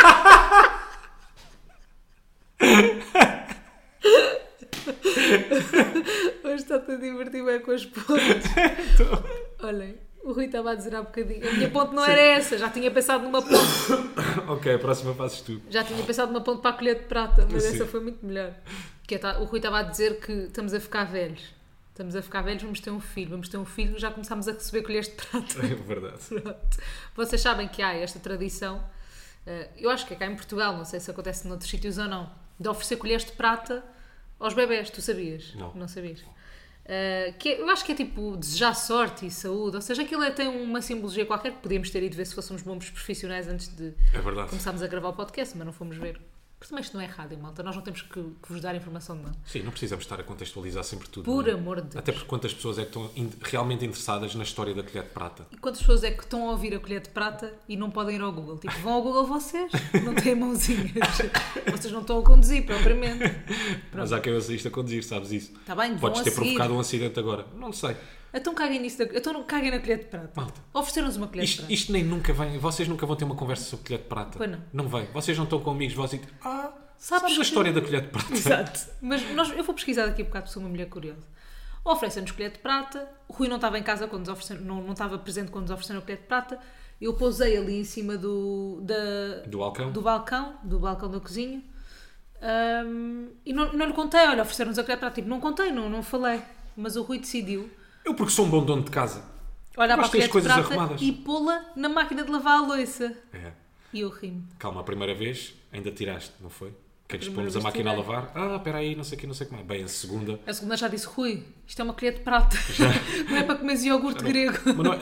Hoje está-te a divertir bem com as pontes. Olhem, o Rui estava a dizer há bocadinho. A minha ponte não era essa, já tinha pensado numa ponte. Ok, a próxima fazes tu. Já tinha pensado numa ponte para a colher de prata, mas Sim. essa foi muito melhor. Que é, tá- o Rui estava a dizer que estamos a ficar velhos. Estamos a ficar velhos, vamos ter um filho. Vamos ter um filho, já começámos a receber colheres de prata. É verdade. Pronto. Vocês sabem que há esta tradição, eh, eu acho que é cá em Portugal, não sei se acontece noutros sítios ou não, de oferecer colheres de prata aos bebés. Tu sabias? Não. Não sabias? Eh, que é- eu acho que é tipo desejar sorte e saúde, ou seja, aquilo é, tem uma simbologia qualquer que podíamos ter ido ver se fôssemos bons profissionais antes de É verdade. começarmos a gravar o podcast, mas não fomos ver. Porque também isto não é rádio, malta. Nós não temos que, que vos dar informação de nada. Sim, não precisamos estar a contextualizar sempre tudo. Por não é? amor de Deus. Até porque quantas pessoas é que estão in- realmente interessadas na história da colher de prata? E quantas pessoas é que estão a ouvir a colher de prata e não podem ir ao Google? Tipo, vão ao Google vocês, não têm mãozinhas. Vocês não estão a conduzir propriamente. Mas há quem ouça isto a conduzir, sabes isso? Está bem, vão Podes a ter seguir. provocado um acidente agora. Não sei. Então caguem nisso. Da... Então não caguem na colher de prata. Malta. Ofereceram-nos uma colher de Isto, prata. isto nem nunca vem. Vocês nunca vão ter uma conversa sobre colher de prata. Pois não. Não vem. Vocês não estão com amigos vossos e ah, Sabes sabes a que- história da colher de prata? Exato. Mas nós, eu vou pesquisar daqui a bocado, porque sou uma mulher curiosa. Oferecem-nos colher de prata. O Rui não estava em casa quando nos ofereceram, não, não estava presente quando nos ofereceram a colher de prata. Eu pousei ali em cima do, da, Do balcão? do balcão, do balcão da cozinha. Ahm, e não, não lhe contei, olha, ofereceram-nos a colher de prata. Tipo, não contei, não, não falei. Mas o Rui decidiu Eu porque sou um bom dono de casa. olhar para a Gosto das colher de coisas prata arrumadas. e pô-la na máquina de lavar a louça. É. E eu ri-me. Calma, a primeira vez ainda tiraste, não foi? Que é que Primeira expomos a vez máquina a tirei. lavar? Ah, espera aí, não sei o que, não sei o que mais. Bem, a segunda... A segunda já disse, Rui, isto é uma colher de prata. Não é para comer iogurte grego. Mas não é...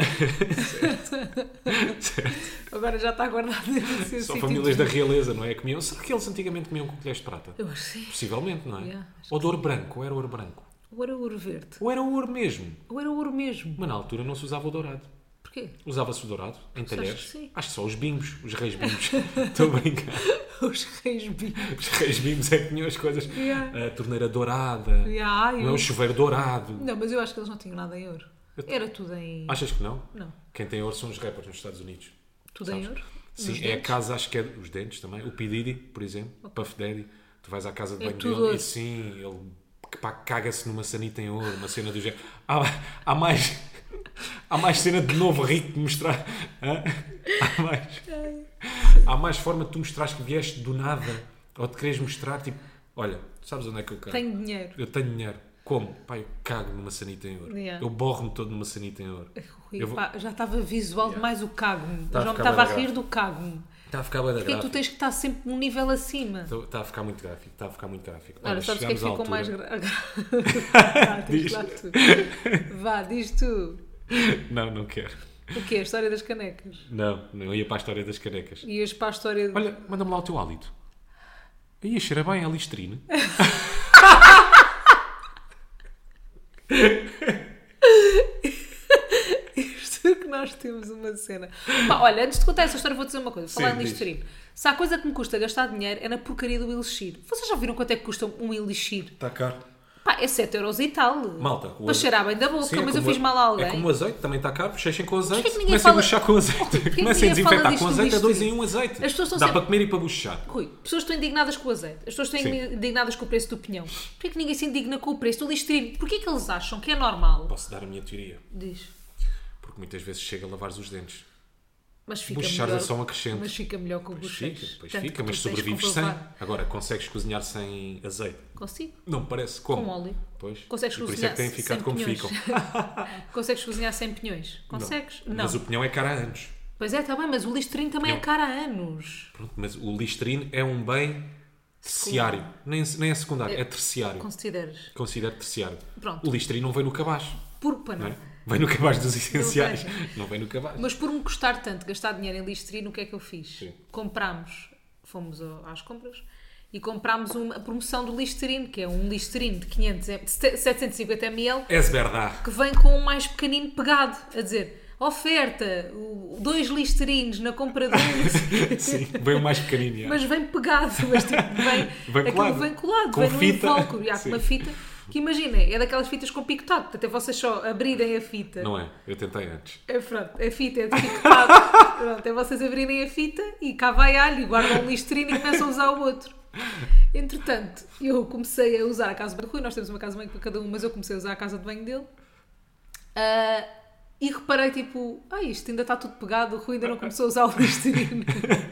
certo, certo. Agora já está guardado nesse Só sítio. famílias da realeza, não é? Comiam... Será que eles antigamente comiam com colheres de prata? Eu acho que sim. Possivelmente, não é? Yeah, acho Ou de ouro branco, ou era ouro branco. Ou era ouro verde. Ou era ouro mesmo. Ou era ouro mesmo. Mas na altura não se usava o dourado. Porquê? Usava-se o dourado em achas talheres. que sim? Acho que só os bimbos, os reis bimbos. Estou a brincar. Os reis bimbos. Os reis bimbos é que tinham as coisas. Yeah. A torneira dourada. Yeah, Não é eu... o chuveiro dourado. Não, mas eu acho que eles não tinham nada em ouro. Era tudo em... Achas que não? Não. Quem tem ouro são os rappers nos Estados Unidos. Tudo em sabes? ouro? Sim, Nos é a dentes? casa, acho que é os dentes também. O P. Diddy, por exemplo, o Puff Daddy. Tu vais à casa de É banho tudo dele ouro. e sim, ele pá, caga-se numa sanita em ouro, uma cena do género. Há, há mais. Há mais cena de novo rico de mostrar. Hã? Há mais. Há mais forma de tu mostrares que vieste do nada ou de quereres mostrar, tipo, olha, sabes onde é que eu cago? Tenho dinheiro. Eu tenho dinheiro. Como? Pá, eu cago numa sanita em ouro. Yeah. Eu borro-me todo numa sanita em ouro. Rui, Eu vou- pá, já estava visual Yeah. demais o cago-me. Tá a Eu já me ficar estava a bué da rir do cago-me. Está a ficar bem da Porque é que tu gráfico. tens que estar sempre um nível acima? Está a ficar muito gráfico. Está a ficar muito gráfico. Olha, sabes o que é que chegámos à ficou mais altura- gra... Vá, diz Diz. lá tu. Vá, diz tu. Não, não quero. O quê? A história das canecas. Não, não ia para a história das canecas. Ias para a história de... Olha, manda-me lá o teu hálito. Aí cheira bem a Listerine. Isto que nós temos uma cena. Pá, olha, antes de contar essa história, vou dizer uma coisa. Vou falar Sim, em diz. Listerine. Se há coisa que me custa gastar dinheiro, é na porcaria do Elixir. Vocês já viram quanto é que custa um Elixir? Está caro. Pá, é sete euros e tal. Malta, o Para aze- cheirar bem da boca, Sim, é mas eu como fiz a- mal a alguém. É como o azeite, também está caro. Fechem com azeite. Porquê que ninguém Comecem fala- a buchar com azeite. Porquê que Comecem a ninguém fala desinfetar disto com do azeite. É dois em Listerine? um azeite. As pessoas estão Dá sempre- para comer e para buchar. Rui, pessoas estão indignadas com o azeite. As pessoas estão Sim. indignadas com o preço do pinhão. Porquê que ninguém se indigna com o preço do Listerine? Porquê que eles acham que é normal? Posso dar a minha teoria. Diz. Porque muitas vezes chega a lavares os dentes. Mas fica Buchares melhor. é só um acrescente. Mas fica melhor com o Pois bucheiro. fica, pois Tanto fica, que mas tu tens sobrevives que sem. comprovar. Agora, consegues cozinhar sem azeite? Consigo. Não me parece. Como? Com óleo. Pois. Consegues E por isso cozinhar é que têm ficado sem como pinhões. ficam. Consegues cozinhar sem pinhões? Consegues? Não. Mas o pinhão é caro há anos. Pois é, está bem, mas o Listerine também é Não. caro há anos. Pronto, mas o Listerine é um bem terciário. Nem, nem é secundário, é, terciário. Consideras? Considero terciário. Pronto. O Listerine não vem no cabaz. Por para Não não. é? Vem no cabaz dos essenciais. vejo. Não vem no cabaz. Mas por me custar tanto gastar dinheiro em Listerine, o que é que eu fiz? Sim. Comprámos, fomos ao- às compras e comprámos uma promoção do Listerine, que é um Listerine de, quinhentos, de setecentos e cinquenta mililitros És verdade. que vem com um mais pequenino pegado, a dizer oferta, o- dois Listerines na compra de um, Sim, vem o mais pequenino. já. mas vem pegado, mas tipo, vem, Vem aquilo colado. vem colado, Com vem fita. num invólucro, já, com Sim. uma fita. Que imaginem, é daquelas fitas com picotado, portanto é vocês só abrirem a fita. Não é? Eu tentei antes. É, pronto, a fita é de picotado. Pronto, é vocês abrirem a fita e cá vai alho e guardam um listerino e começam a usar o outro. Entretanto, eu comecei a usar a casa de banho do Rui, nós temos uma casa de banho para cada um, mas eu comecei a usar a casa de banho dele. Ah, e reparei, tipo, ah, isto ainda está tudo pegado, o Rui ainda não começou a usar o listerino.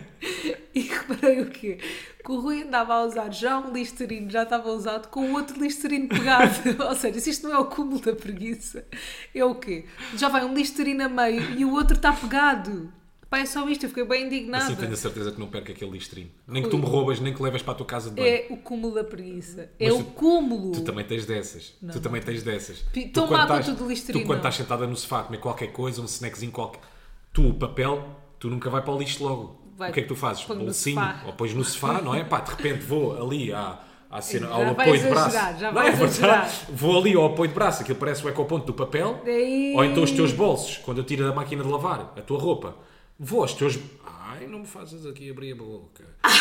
E reparei o quê? Que o Rui andava a usar já um listerino, já estava usado, com o outro listerino pegado. Ou seja, se isto não é o cúmulo da preguiça, é o quê? Já vai um listerino a meio e o outro está pegado. Pá, é só isto, eu fiquei bem indignada. Assim tenho a certeza que não perca aquele listerino. Nem que tu me roubas, nem que leves para a tua casa de banho. É o cúmulo da preguiça. É Mas o tu- cúmulo. Tu também tens dessas. Não, tu também tens dessas. Pi- Tu, toma quando a estás- conta do listerino, Tu quando não. estás sentada no sofá a comer qualquer coisa, um snackzinho qualquer, tu o papel, tu nunca vai para o lixo logo. Vai, O que é que tu fazes? põe no Bolsinho, sofá. ou pões no sofá, não é? Pá, de repente vou ali à, à cena, Já ao vai apoio de braço. exagerar, já Não vai é verdade? exagerar. Vou ali ao apoio de braço, aquilo parece o ecoponto do papel. Ei. Ou então os teus bolsos, quando eu tiro da máquina de lavar a tua roupa. Vou aos teus... Ai, não me fazes aqui abrir a boca.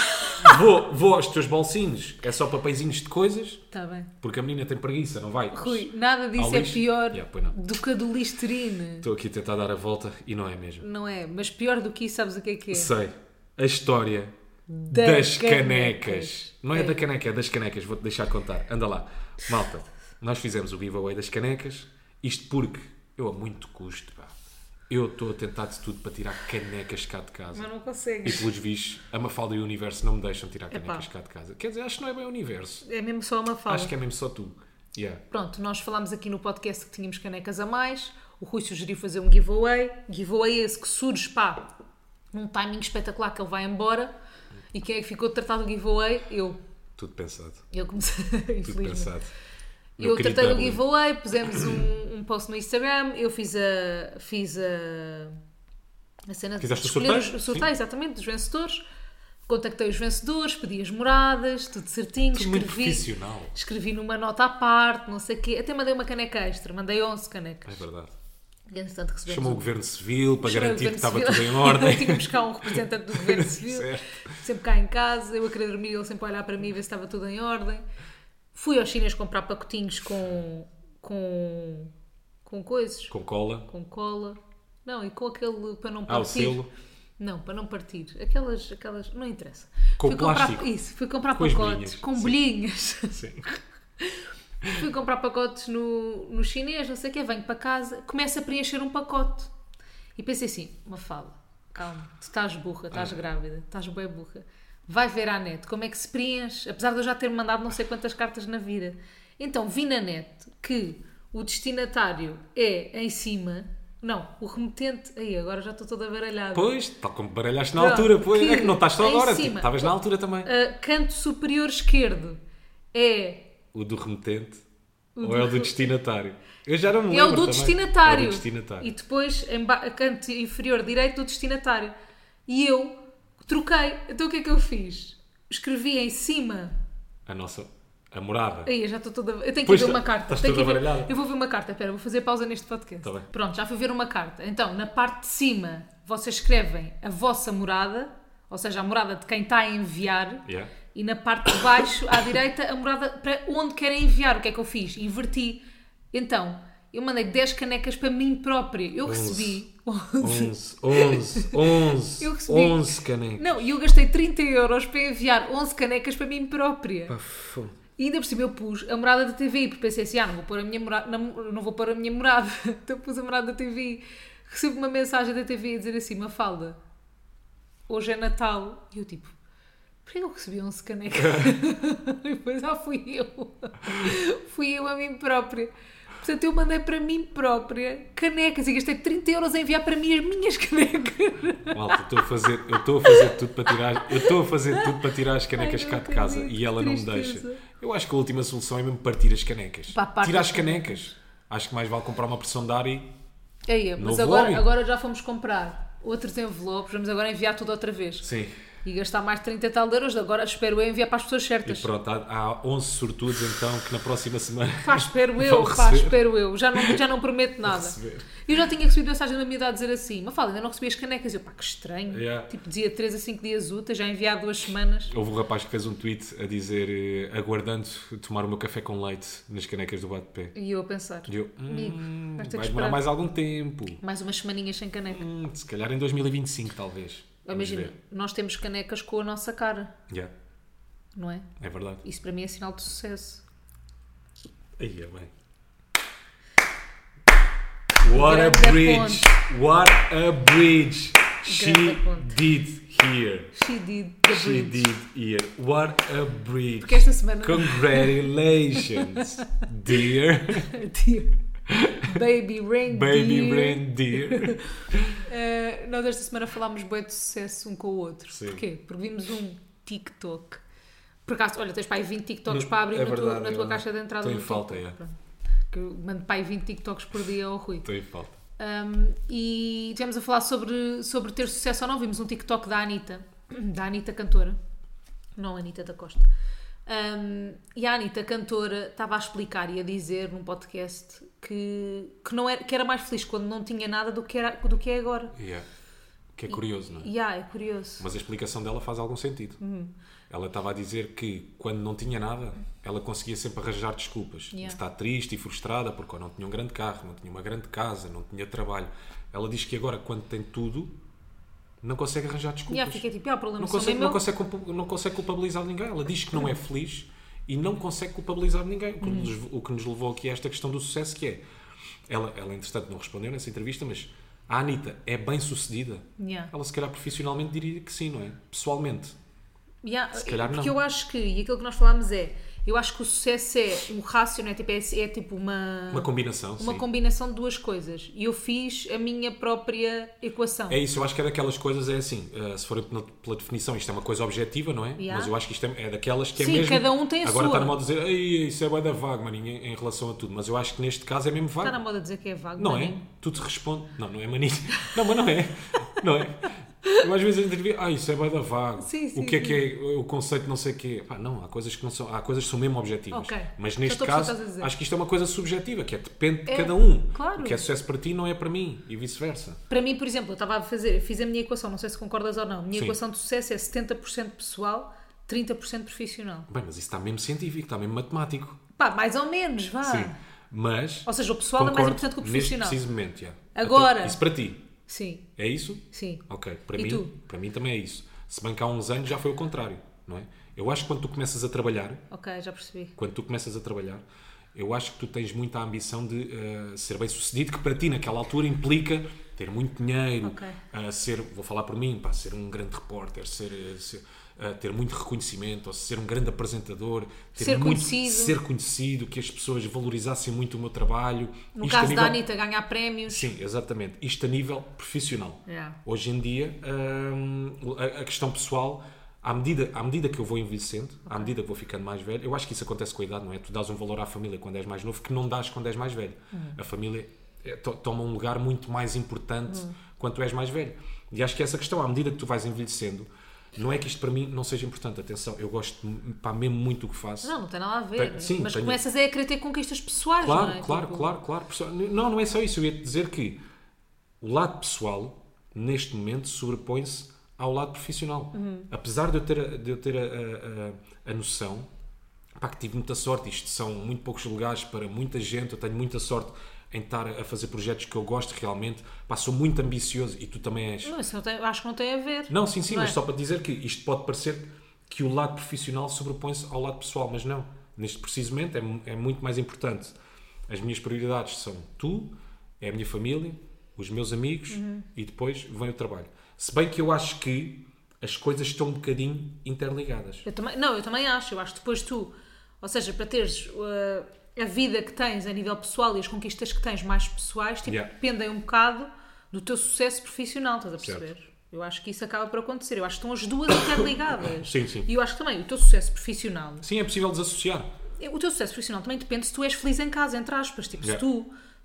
vou, vou aos teus bolsinhos. É só papeizinhos de coisas. Está bem. Porque a menina tem preguiça, não vai? Rui, nada disso Ao é lixo? pior Yeah, pois não. do que a do listerine. Estou aqui a tentar dar a volta e não é mesmo. Não é? Mas pior do que isso, sabes o que é que é? Sei. A história Das das, canecas. canecas. Não é, É. da caneca, é das canecas. Vou-te deixar contar. Anda lá. Malta, nós fizemos o giveaway das canecas. Isto porque eu a muito custo, pá. Eu estou a tentar de tudo para tirar canecas cá de casa. Mas não E consegues. pelos bichos, a Mafalda e o Universo não me deixam tirar Epá. canecas cá de casa. Quer dizer, acho que não é bem o Universo. É mesmo só uma fala. Acho que é mesmo só tu. Yeah. Pronto, nós falámos aqui no podcast que tínhamos canecas a mais. O Rui sugeriu fazer um giveaway. Giveaway esse que surge, pá, num timing espetacular que ele vai embora. E quem é que ficou de tratar do giveaway? Eu. Tudo pensado. Eu comecei, Tudo infelizmente. pensado. Meu Eu querido tratei do Dublin. giveaway, pusemos um, um post no Instagram, eu fiz a, fiz a, a cena de Fizeste o escolher sorteio? os- o sorteio, Sim. exatamente, dos vencedores. Contactei os vencedores, pedi as moradas, tudo certinho, Tudo muito escrevi, profissional. escrevi numa nota à parte, não sei o quê. Até mandei uma caneca extra, mandei onze É canecas. verdade. E, entretanto, recebemos Chamou o um- Governo Civil para Chamei o garantir que Governo estava Civil. tudo em ordem. Eu tinha que buscar um representante do Governo Civil, Certo. sempre cá em casa, eu a querer dormir, ele sempre a olhar para mim e ver se estava tudo em ordem. Fui aos chineses comprar pacotinhos com, com, com coisas, Com cola. com cola. Não, e com aquele para não Ah, o partir. selo. Não, para não partir. Aquelas, aquelas, não interessa. Com fui comprar, plástico. isso, fui comprar Com as pacotes bolinhas. com Sim. bolhinhas. Sim. Fui comprar pacotes no, no chinês, não sei o quê, venho para casa, começo a preencher um pacote. E pensei assim, Mafalda, calma, tu estás burra, estás Ah. grávida, estás bem burra. Vai ver à net como é que se preenche, apesar de eu já ter mandado não sei quantas cartas na vida. Então vi na net que o destinatário é em cima, não, o remetente, aí agora já estou toda baralhada. Pois, tal como baralhaste na Pronto, altura. Pois, que é que não estás só em agora. cima- Tipo, estavas na altura também. Ah, canto superior esquerdo é O do remetente ou é o do destinatário? Eu já não me É lembro o do também. destinatário. É o do destinatário. E depois, em ba- canto inferior direito, do destinatário. E eu troquei. Então o que é que eu fiz? Escrevi em cima. A nossa... A morada. Aí, eu já estou toda. Eu tenho que Pois ir ver tá- uma carta. estás Tenho que toda ir ver- baralhada. Eu vou ver uma carta. Espera, vou fazer pausa neste podcast. Tá bem. Pronto, já fui ver uma carta. Então, na parte de cima, vocês escrevem a vossa morada, ou seja, a morada de quem está a enviar. Yeah. E na parte de baixo, à direita, a morada para onde querem enviar. O que é que eu fiz? Inverti. Então, eu mandei dez canecas para mim própria. Eu recebi onze, onze, onze, Eu recebi- onze canecas. Não, e eu gastei trinta euros para enviar onze canecas para mim própria. Afo. E ainda por cima eu pus a morada da T V I, porque pensei assim, ah, não vou pôr a minha morada, não, não vou pôr a minha morada. Então pus a morada da T V I. Recebo uma mensagem da T V I a dizer assim, Mafalda, hoje é Natal. E eu tipo, porquê eu recebi onze canecas? E depois, ah, fui eu. Fui eu a mim própria. Portanto, eu mandei para mim própria canecas e gastei trinta euros a enviar para mim as minhas canecas. Malta, estou a fazer, eu estou a fazer tudo para tirar, eu estou a fazer tudo para tirar as canecas Ai, cá não de casa acredito, e ela que não me tristeza. deixa. Eu acho que a última solução é mesmo partir as canecas. Pá, parte Tirar as as canecas. Acho que mais vale comprar uma pressão de ar e Aí, mas Novo agora, homem. agora já fomos comprar outros envelopes, vamos agora enviar tudo outra vez. sim. e gastar mais de trinta e tal euros. Agora espero eu enviar para as pessoas E certas. pronto, há, há onze sortudos então que na próxima semana Pá, espero eu, vão pá, receber. espero eu. Já não, já não prometo nada. receber. Eu já tinha recebido mensagem da minha idade a dizer assim: Mafalda, ainda não recebi as canecas. Eu, pá, que estranho. Yeah. Tipo, dizia três a cinco dias úteis, já enviar duas semanas. Houve um rapaz que fez um tweet a dizer eh, aguardando tomar o meu café com leite nas canecas do bate-pé. E eu a pensar: E eu, Amigo, hum, vais ter que vai demorar esperar. mais algum tempo. Mais umas semaninhas sem caneca. Hum, se calhar em dois mil e vinte e cinco, talvez. Vamos Imagina, ver. nós temos canecas com a nossa cara, Yeah, não é? é verdade. Isso para mim é sinal de sucesso. Aí é bem. What a Grande bridge! What a bridge! She Grande ponte. did here. She did the She bridge. did here. What a bridge! Porque esta semana. Congratulations, dear. Baby reindeer. Baby reindeer. Uh, nós esta semana falámos bem de sucesso um com o outro. Sim. Porquê? Porque vimos um TikTok. Por acaso, olha, tens para aí vinte TikToks para abrir É na, tua, verdade, na tua eu caixa de entrada estou em do falta, TikTok. é. Pronto. Que eu mando para aí vinte TikToks por dia ao Rui. Estou em falta. Um, e estivemos a falar sobre, sobre ter sucesso ou não. Vimos um TikTok da Anitta, da Anitta cantora, não a Anitta da Costa. Um, e a Anitta cantora estava a explicar e a dizer num podcast que, que, não era, que era mais feliz quando não tinha nada do que, era, do que é agora. Yeah. Que é curioso, não é? E ah, é curioso. Mas a explicação dela faz algum sentido. Uhum. Ela estava a dizer que quando não tinha nada, ela conseguia sempre arranjar desculpas. Yeah. De estar triste e frustrada porque ou não tinha um grande carro, não tinha uma grande casa, não tinha trabalho. Ela diz que agora, quando tem tudo, não consegue arranjar E desculpas. ah, fiquei tipo, ah, o problema não, só consegue, é não, meu. consegue, culpa- não consegue culpabilizar ninguém. Ela diz que não é feliz e não consegue culpabilizar ninguém. O que, Uhum. nos, o que nos levou aqui a esta questão do sucesso, que é... Ela, ela entretanto, não respondeu nessa entrevista, mas a Anitta é bem sucedida. Yeah. Ela, se calhar, profissionalmente diria que sim, não é? Pessoalmente. Yeah, Se calhar porque não. eu acho que, e aquilo que nós falámos é, eu acho que o sucesso é um rácio, não é? Tipo, é, é tipo uma, Uma combinação, uma sim. combinação de duas coisas. E eu fiz a minha própria equação. É isso, eu acho que é daquelas coisas, é assim, uh, se for pela, pela definição, isto é uma coisa objetiva, não é? Yeah. Mas eu acho que isto é, é daquelas que é Sim, mesmo... cada um tem a Agora sua. está na moda dizer, ei, isso é bué da vago, maninho, em, em relação a tudo. Mas eu acho que neste caso é mesmo vago. Está na moda dizer que é vago. Não é? maninho. Tu te respondes... Não, não é maninho. Não, mas não é. Não é? Eu às vezes entrevista, ah, isso é bué da vago. Sim, sim, o que é sim. que é o conceito não sei o quê? Pá, não, há coisas que não são... Há coisas que são mesmo objetivas. Ok. Mas Já neste estou a perceber o que caso, estás a dizer. acho que isto é uma coisa subjetiva, que é depende de É, cada um. claro. O que é sucesso para ti não é para mim e vice-versa. Para mim, por exemplo, eu estava a fazer, fiz a minha equação, não sei se concordas ou não. A minha Sim. equação de sucesso é setenta por cento pessoal, trinta por cento profissional. Bem, mas isso está mesmo científico, está mesmo matemático. Pá, mais ou menos, vá. Sim. Mas. Ou seja, o pessoal é mais concordo importante que o neste profissional. preciso momento, já. Agora. Então, isso para ti. Sim, É isso? sim. Ok. Para E mim, tu? para mim também é isso. Se bem que há uns anos já foi o contrário, não é? Eu acho que quando tu começas a trabalhar, Ok, já percebi. quando tu começas a trabalhar, eu acho que tu tens muita ambição de uh, ser bem sucedido, que para ti naquela altura implica ter muito dinheiro, Ok. uh, ser, vou falar por mim, pá, ser um grande repórter, ser, uh, ser, uh, ter muito reconhecimento, ou ser um grande apresentador, ter Ser muito, conhecido. ser conhecido, que as pessoas valorizassem muito o meu trabalho. No Isto a caso nível- da Anitta, ganhar prémios. Sim, exatamente. Isto a nível profissional. Yeah. Hoje em dia, hum, a, a questão pessoal, à medida, à medida que eu vou envelhecendo, à medida que vou ficando mais velho, eu acho que isso acontece com a idade, não é? Tu dás um valor à família quando és mais novo que não dás quando és mais velho. A família é, to- toma um lugar muito mais importante quando tu és mais velho. E acho que essa questão, à medida que tu vais envelhecendo, não é que isto para mim não seja importante. Atenção, eu gosto pá, mesmo muito do que faço. Não, não tem nada a ver. Tem- sim, mas tenho- começas a querer ter conquistas pessoais, Claro, não é? claro, Tipo, claro, claro. Não, não é só isso. Eu ia te dizer que o lado pessoal, neste momento, sobrepõe-se ao lado profissional. Uhum. Apesar de eu ter, a- de eu ter a, a, a, a noção, pá, que tive muita sorte, isto são muito poucos lugares para muita gente, eu tenho muita sorte em estar a fazer projetos que eu gosto realmente, pá, sou muito ambicioso e tu também és. Não, isso não tem, acho que não tem a ver. Não, sim, sim, Não mas é? só para dizer que isto pode parecer que o lado profissional sobrepõe-se ao lado pessoal, mas não. Neste preciso momento é, mu- é muito mais importante. As minhas prioridades são tu, é a minha família, os meus amigos e depois vem o trabalho. Se bem que eu acho que as coisas estão um bocadinho interligadas. Eu também, não, eu também acho. Eu acho que depois tu, ou seja, para teres uh, a vida que tens a nível pessoal e as conquistas que tens mais pessoais, tipo, Yeah. dependem um bocado do teu sucesso profissional, estás a perceber? Certo. Eu acho que isso acaba por acontecer. Eu acho que estão as duas interligadas. Sim, sim. E eu acho que também o teu sucesso profissional, Sim, é possível desassociar. o teu sucesso profissional também depende se tu és feliz em casa, entre aspas. Tipo, Yeah. se tu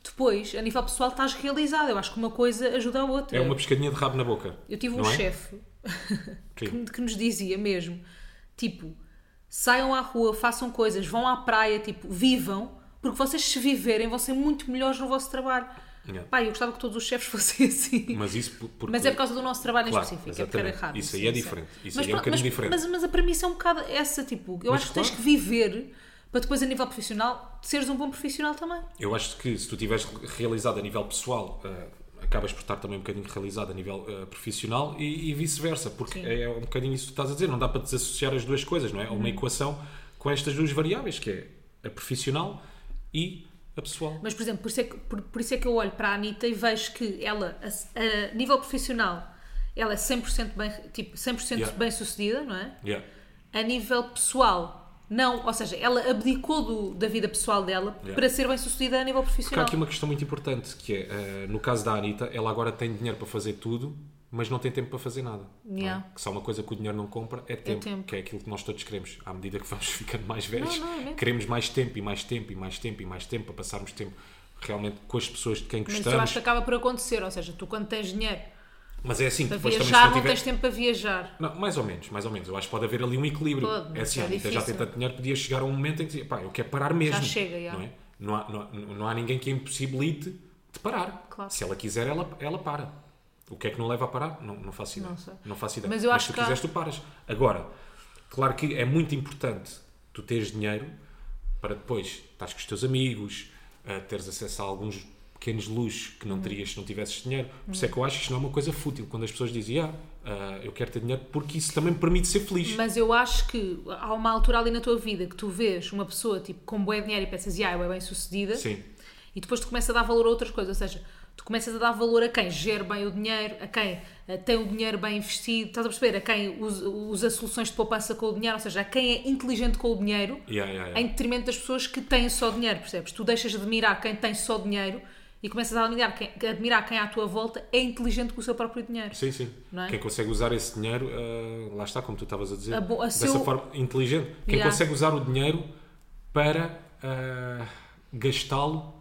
depois, a nível pessoal, estás realizado. Eu acho que uma coisa ajuda a outra. É uma pescadinha de rabo na boca. Eu tive um não é? chefe que, Sim. que nos dizia mesmo, tipo, saiam à rua, façam coisas, vão à praia, tipo, vivam, porque vocês se viverem vão ser muito melhores no vosso trabalho. Yeah. Pá, eu gostava que todos os chefes fossem assim. Mas isso por- porque... Mas é por causa do nosso trabalho em Claro, específico, é porque era exatamente. errado. Isso aí sim, é sim. diferente. Isso Mas aí é um pronto, bocadinho mas, diferente. Mas, mas a premissa é um bocado essa, tipo, eu Mas acho que tens claro. que viver para depois a nível profissional seres um bom profissional também. Eu acho que se tu estiveres realizado a nível pessoal, eh, acabas por estar também um bocadinho realizado a nível eh, profissional e, e vice-versa, porque Sim. é um bocadinho isso que tu estás a dizer, não dá para desassociar as duas coisas, não é? É Uhum. uma equação com estas duas variáveis, que é a profissional e a pessoal. Mas, por exemplo, por isso é que, por, por isso é que eu olho para a Anitta e vejo que ela, a, a nível profissional, ela é cem por cento bem, tipo, cem por cento Yeah. bem sucedida, não é? Yeah. A nível pessoal, não. Ou seja, ela abdicou do, da vida pessoal dela Yeah. para ser bem sucedida a nível Porque há profissional. aqui uma questão muito importante, que é, eh, no caso da Anitta, ela agora tem dinheiro para fazer tudo, mas não tem tempo para fazer nada. não é? Yeah. Que só uma coisa que o dinheiro não compra é tempo, tempo. que é aquilo que nós todos queremos. À medida que vamos ficando mais velhos, Não, não, é mesmo. queremos mais tempo e mais tempo e mais tempo e mais tempo para passarmos tempo realmente com as pessoas de quem Mas gostamos. eu acho que acaba por acontecer. Ou seja, tu quando tens dinheiro Mas é assim, para depois também se viajar, não não tiver... tens tempo para viajar. Não, mais ou menos, mais ou menos. Eu acho que pode haver ali um equilíbrio. Pode, é assim, é a Anitta já tem difícil. tanto dinheiro, podia chegar a um momento em que dizia, pá, eu quero parar mesmo. chega, já. não, é? não, há, não, há, não há ninguém que a impossibilite de parar. Claro. Se ela quiser, ela, ela para. O que é que não leva a parar? Não, não faço ideia. Não sei. Não faço ideia. Mas eu acho se tu que há- quiseres, tu paras. Agora, claro que é muito importante tu teres dinheiro para depois estás com os teus amigos, a teres acesso a alguns pequenos luxos que não Uhum. terias se não tivesses dinheiro. Por isso é que eu acho que isto não é uma coisa fútil. Quando as pessoas dizem, ah, ah, eu quero ter dinheiro, porque isso também me permite ser feliz. Mas eu acho que há uma altura ali na tua vida que tu vês uma pessoa tipo, com bué dinheiro e pensas, ah, é bem sucedida. Sim. E depois tu começas a dar valor a outras coisas. Ou seja, tu começas a dar valor a quem gera bem o dinheiro, a quem eh, tem o dinheiro bem investido, estás a perceber? A quem usa, usa soluções de poupança com o dinheiro, ou seja, a quem é inteligente com o dinheiro, Yeah, yeah, yeah. em detrimento das pessoas que têm só dinheiro, percebes? Tu deixas de admirar quem tem só dinheiro e começas a admirar quem, admirar quem à tua volta é inteligente com o seu próprio dinheiro. Sim, sim. Não é? Quem consegue usar esse dinheiro, ah, lá está, como tu estavas a dizer, A bo- a dessa seu- forma inteligente. Quem Yeah. consegue usar o dinheiro para ah, gastá-lo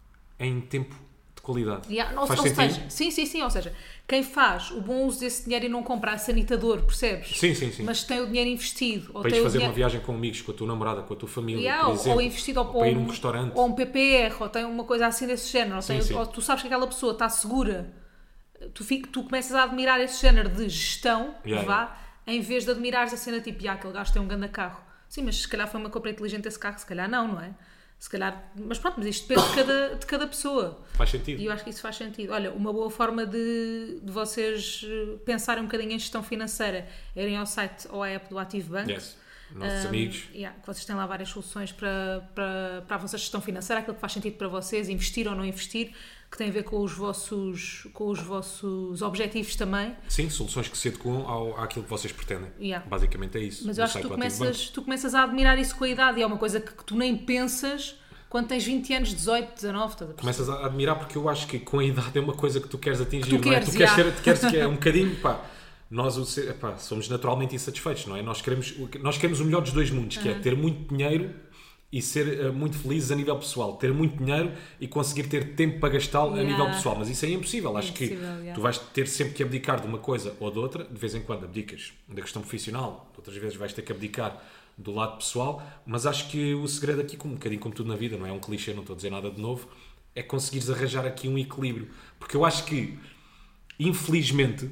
em tempo de qualidade. Yeah, ou, Faz ou sentido? seja, sim, sim, sim, ou seja, quem faz o bom uso desse dinheiro e não compra a sanitador, percebes? Sim, sim, sim. Mas tem o dinheiro investido, ou Para tem ires o fazer dinheiro... uma viagem com amigos, com a tua namorada, com a tua família, Yeah, por ou- exemplo, ou investido ou, ou para ir a um um- restaurante. ou um P P R, ou tem uma coisa assim desse género, ou, Sim, tem- sim. ou tu sabes que aquela pessoa está segura, tu, fico, tu começas a admirar esse género de gestão, Yeah, vá, em vez de admirares a cena tipo, ah, aquele gajo tem um grande carro. Sim, mas se calhar foi uma compra inteligente esse carro, se calhar não, não é? Se calhar, mas pronto, mas isto depende de cada, de cada pessoa. Faz sentido. E eu acho que isso faz sentido. Olha, uma boa forma de, de vocês eh, pensarem um bocadinho em gestão financeira é irem ao site ou à app do Ativo Banco. Yes. Nossos Um, amigos. yeah, que vocês têm lá várias soluções para, para, para a vossa gestão financeira, aquilo que faz sentido para vocês, investir ou não investir, que tem a ver com os vossos, com os vossos objetivos também. Sim, soluções que se adequam ao, àquilo que vocês pretendem. Yeah. Basicamente é isso. Mas No eu acho que site tu do Ativo Banco. começas, tu começas a admirar isso com a idade e é uma coisa que, que tu nem pensas quando tens vinte anos, dezoito, dezanove, estás a perceber? Começas a admirar porque eu acho que com a idade é uma coisa que tu queres atingir, Que tu não é? queres, Tu queres já. ter, tu queres que é um bocadinho, pá, nós o ser- pá, somos naturalmente insatisfeitos, não é? Nós queremos, o que- nós queremos o melhor dos dois mundos, que é ter muito dinheiro e ser eh, muito felizes a nível pessoal. Ter muito dinheiro e conseguir ter tempo para gastá-lo a Yeah. nível pessoal. Mas isso é impossível. Acho que impossível, yeah. tu vais ter sempre que abdicar de uma coisa ou de outra. De vez em quando abdicas da questão profissional, outras vezes vais ter que abdicar do lado pessoal. Mas acho que o segredo aqui, como um bocadinho como tudo na vida, não é um clichê, não estou a dizer nada de novo, é conseguires arranjar aqui um equilíbrio. Porque eu acho que, infelizmente,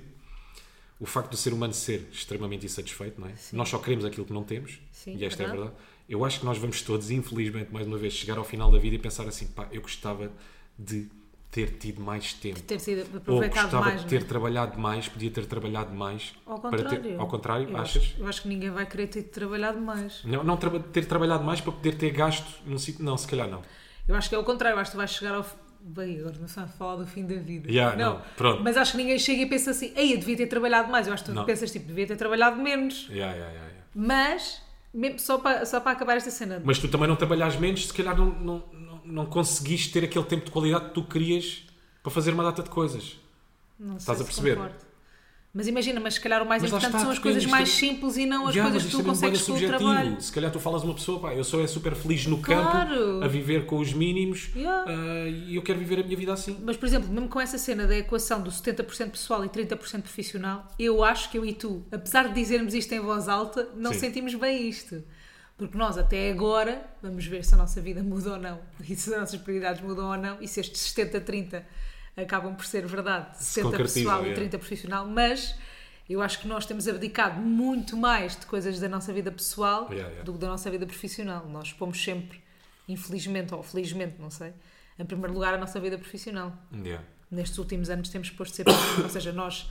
o facto do ser humano ser extremamente insatisfeito, não é? Nós só queremos aquilo que não temos, Sim, e esta é a verdade. verdade. Eu acho que nós vamos todos, infelizmente, mais uma vez, chegar ao final da vida e pensar assim, pá, eu gostava de ter tido mais tempo. Ter sido Ou aproveitado gostava mais, de ter não é? trabalhado mais, podia ter trabalhado mais. Ao para contrário. ter- ao contrário, eu achas? Acho, eu acho que ninguém vai querer ter trabalhado mais. Não, não traba- ter trabalhado mais para poder ter gasto num sítio. Não, se calhar não. Eu acho que é o contrário, eu acho que tu vais chegar ao. fi- Bem, agora não sabe falar do fim da vida. Yeah, não, pronto. Mas acho que ninguém chega e pensa assim, ei, eu devia ter trabalhado mais. Eu acho que tu Não. pensas tipo, devia ter trabalhado menos. Yeah, yeah, yeah, yeah. Mas, mesmo- só para, só para acabar esta cena. Mas tu também não trabalhas menos, se calhar não, não, não, não conseguiste ter aquele tempo de qualidade que tu querias para fazer uma data de coisas. Não sei estás a se perceber? concordo. Mas imagina, mas se calhar o mais Mas lá importante está, são as depende, coisas isto mais é- simples e não as Já, coisas mas que isto tu é mesmo bué consegues com o subjetivo. trabalho. Se calhar tu falas de uma pessoa, pá, eu só é super feliz no Claro. campo, a viver com os mínimos, Yeah. ah, e eu quero viver a minha vida assim. Mas, por exemplo, mesmo com essa cena da equação do setenta por cento pessoal e trinta por cento profissional, eu acho que eu e tu, apesar de dizermos isto em voz alta, não Sim. sentimos bem isto. Porque nós, até agora, vamos ver se a nossa vida muda ou não, e se as nossas prioridades mudam ou não, e se estes setenta trinta acabam por ser verdade, setenta concretizam, pessoal e yeah. trinta profissional, mas eu acho que nós temos abdicado muito mais de coisas da nossa vida pessoal Yeah, yeah. do que da nossa vida profissional. Nós pomos sempre, infelizmente ou felizmente, não sei, em primeiro lugar a nossa vida profissional. Yeah. Nestes últimos anos temos posto sempre, ou seja, nós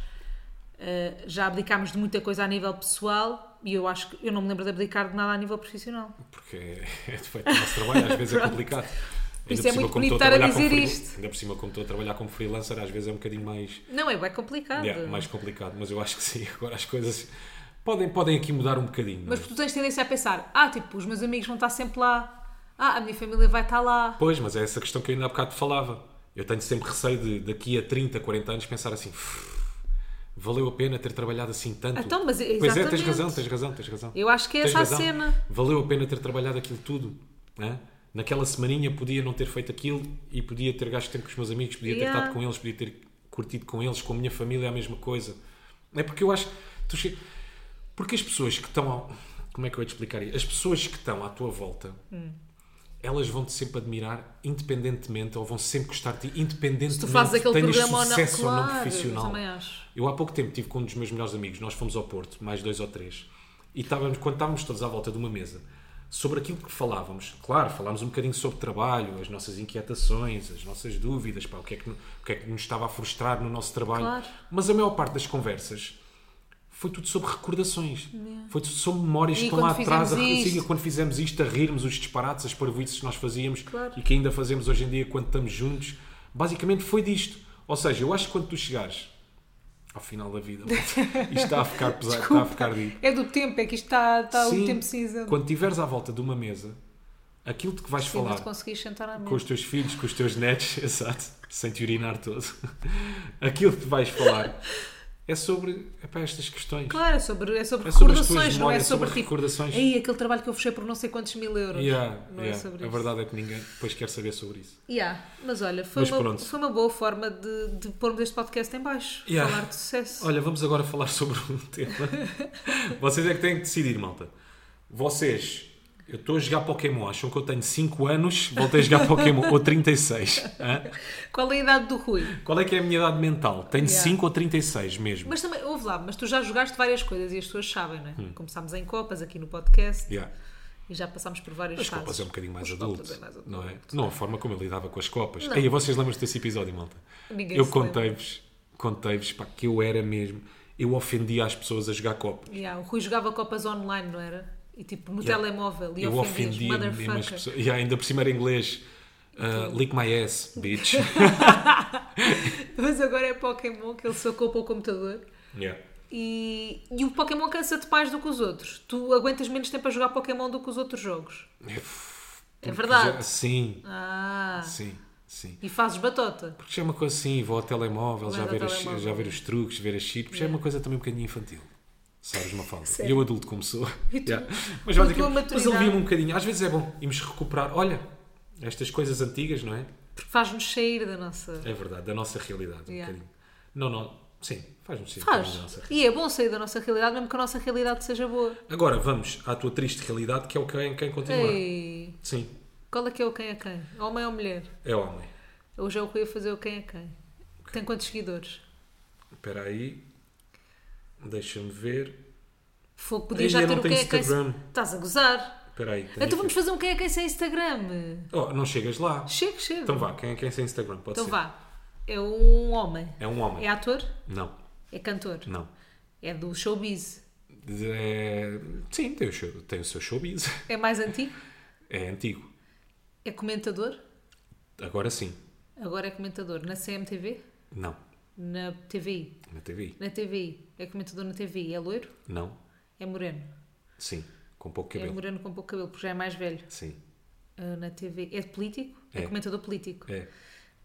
eh, já abdicámos de muita coisa a nível pessoal e eu acho que eu não me lembro de abdicar de nada a nível profissional. Porque é, é defeito do nosso trabalho, às vezes é Pronto. complicado. Por isso Ainda é cima, muito como bonito estou estar a trabalhar como dizer free- isto. Ainda por cima, como estou a trabalhar como freelancer, às vezes é um bocadinho mais, Não, é bem complicado. yeah, mais complicado. Mas eu acho que sim, agora as coisas podem, podem aqui mudar um bocadinho. Mas não é? tu tens tendência a pensar, ah, tipo, os meus amigos vão estar sempre lá, ah, a minha família vai estar lá. Pois, mas é essa questão que eu ainda há bocado te falava. Eu tenho sempre receio de daqui a trinta, quarenta anos pensar assim, valeu a pena ter trabalhado assim tanto. Então, mas Pois é, tens exatamente. razão, tens razão, tens razão. Eu acho que é Tens essa a razão. cena. Valeu a pena ter trabalhado aquilo tudo. Né? Naquela semaninha podia não ter feito aquilo e podia ter gasto tempo com os meus amigos, podia ter Yeah. estado com eles, podia ter curtido com eles, com a minha família é a mesma coisa. É porque eu acho... Tu che... Porque as pessoas que estão... Ao... Como é que eu ia te explicar isso? As pessoas que estão à tua volta... Hum. Elas vão-te sempre admirar independentemente, ou vão sempre gostar de ti independentemente Se tu fazes de aquele tenhas programa ou não, sucesso ou não, claro, profissional. eu também acho. Eu há pouco tempo estive com um dos meus melhores amigos, nós fomos ao Porto, mais dois ou três, e estávamos, quando estávamos todos à volta de uma mesa, sobre aquilo que falávamos, claro, falámos um bocadinho sobre trabalho, as nossas inquietações, as nossas dúvidas, pá, o, que é que, o que é que nos estava a frustrar no nosso trabalho, Claro. mas a maior parte das conversas foi tudo sobre recordações, foi tudo sobre memórias que E estão quando lá atrás, a, fizemos sim, isto? quando fizemos isto, a rirmos os disparates, as parvoíces que nós fazíamos Claro. e que ainda fazemos hoje em dia quando estamos juntos, basicamente foi disto. Ou seja, eu acho que quando tu chegares ao final da vida, isto está a ficar pesado, está a ficar dito. É do tempo, é que isto está, está Sim, o tempo cinza. quando estiveres à volta de uma mesa, aquilo de que vais Sim, não falar te conseguis sentar à com mesa. os teus filhos, com os teus netos, exato, sem te urinar todo, aquilo que te vais falar é sobre epá, estas questões. Claro, é sobre, é sobre É sobre as tuas recordações, não é memórias, sobre, sobre tipo, recordações. aí aquele trabalho que eu fechei por não sei quantos mil euros. Yeah, não yeah. é sobre A isso. verdade é que ninguém depois quer saber sobre isso. Yeah, mas olha, foi, Mas uma, pronto. foi uma boa forma de, de pormos este podcast em baixo. Yeah. Falar de sucesso. Olha, vamos agora falar sobre um tema. Vocês é que têm que decidir, malta. Vocês, eu estou a jogar Pokémon, acham que eu tenho cinco anos, voltei a jogar Pokémon, ou trinta e seis? Hã? Qual é a idade do Rui? Qual é que é a minha idade mental? Tenho Yeah. cinco ou trinta e seis mesmo? Mas também, ouve lá, mas tu já jogaste várias coisas e as pessoas sabem, não é? Começámos em Copas aqui no podcast Hum. Yeah. e já passámos por várias As fases. copas é um bocadinho mais As adulto, Copas é mais adulto. não é? Não, a forma como eu lidava com as copas. Não. Ei, vocês lembram-se desse episódio, malta? Ninguém eu se lembra. contei-vos, contei-vos pá, que eu era mesmo, eu ofendia as pessoas a jogar copas. Yeah, o Rui jogava Copas online, não era? E tipo no Yeah. telemóvel e Eu ofendias, ofendia mesmo as motherfucker. pessoas. E ainda por cima era inglês. Uh, lick my ass, bitch. Mas agora é Pokémon que ele socou para o computador. Yeah. E, e o Pokémon cansa-te mais do que os outros. Tu aguentas menos tempo a jogar Pokémon do que os outros jogos. É Porque verdade. já- sim, Ah, sim, sim. e fazes batota. Porque já é uma coisa assim, vou ao telemóvel, Vais já ao ver, as- telemóvel. já ver os truques, ver as cheats, porque já é uma coisa também um bocadinho infantil. Sabes, uma falda. Sério? E eu adulto como sou. E tu? Yeah. Com Mas, a basicamente- tua mas maturidade? alivia-me um bocadinho. Às vezes é bom irmos recuperar. Olha, estas coisas antigas, não é? Porque faz-nos sair da nossa. É verdade, da nossa realidade. Um Yeah. bocadinho. Não, não. Sim, faz-nos sim. um Faz. bocadinho da nossa realidade. E é bom sair da nossa realidade, mesmo que a nossa realidade seja boa. Agora vamos à tua triste realidade, que é o quem, quem continuar. Ei, Sim, qual é que é o quem é quem? Homem ou mulher? é homem. Hoje é o que eu ia fazer o quem é quem. Tem quantos seguidores? Espera aí. Deixa-me ver. Fogo, podia Ei, já eu ter não o tenho quem é quem. Instagram. Estás a gozar? Espera aí. tenho Então aqui. vamos fazer um quem é quem sem Instagram. Oh, não chegas lá. Chega, chega. Então vá, quem é quem sem Instagram? Pode Então ser. vá. É um homem. É um homem. É ator? Não, É cantor? não. É do showbiz? É... Sim, tem o, show, tem o seu showbiz. É mais antigo? É antigo. É comentador? Agora sim. Agora é comentador. Na C M T V? Não. Na T V I? Na T V I. Na T V I. É comentador na T V I. É loiro? Não. É moreno? Sim. Com pouco É cabelo. moreno com pouco cabelo, porque já é mais velho. Sim. Ah, na T V. É político? É, É. comentador político. É.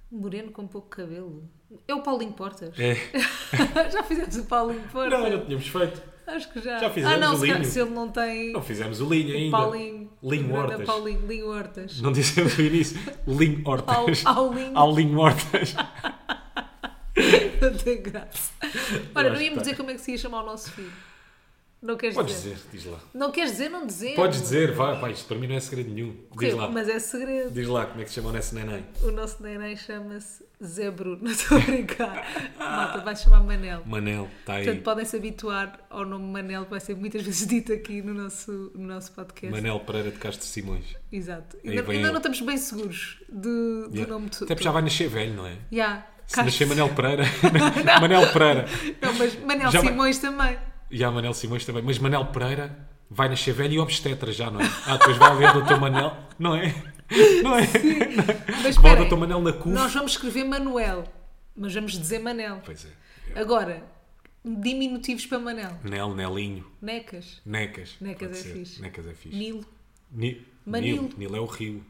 Moreno com pouco cabelo. É o Paulinho Portas? É. Já fizemos o Paulinho Portas? Não, não tínhamos feito. Acho que já. Já fizemos ah, não, o se, calhar, Linho. se ele não tem. Não fizemos o Linho ainda. Paulinho. Linho Grande Hortas. Paulinho, Linho Hortas. Não dissemos o início. Linho Hortas. Ao- ao Linho. Ao Linho Hortas. Não tem graça. Olha, Eu não acho íamos que dizer tem. como é que se ia chamar o nosso filho. Não queres Podes dizer? dizer, diz lá. Não queres dizer, não dizer. Podes dizer, vai, pá, isto para mim não é segredo nenhum. Diz lá. Mas é segredo. Diz lá como é que se chama o nosso neném. O nosso neném chama-se Zé Bruno. Não estou a brincar. Malta, vai se chamar Manel. Manel, está aí. Portanto, podem se habituar ao nome Manel, que vai ser muitas vezes dito aqui no nosso, no nosso podcast. Manel Pereira de Castro Simões. Exato. Aí Ainda, vem ainda ele. não estamos bem seguros de- do Yeah. nome de Até porque já vai nascer velho, não é? Yeah. Se nascer Manel Pereira. Manel Pereira. Não, mas Manel Já vai- Simões também. E há Manel Simões também. Mas Manel Pereira vai nascer velho e obstetra já, não é? Ah, depois vai haver doutor Manel. Não é? Não é? Mas Vai o espera aí. doutor Manel na CUF. Nós vamos escrever Manuel, mas vamos dizer Manel. Pois é. Agora, diminutivos para Manel. Nel, Nelinho. Necas. Necas. Necas Pode é ser. fixe. Necas é fixe. Nilo. Ni... Manilo. Nilo. Nilo é o rio.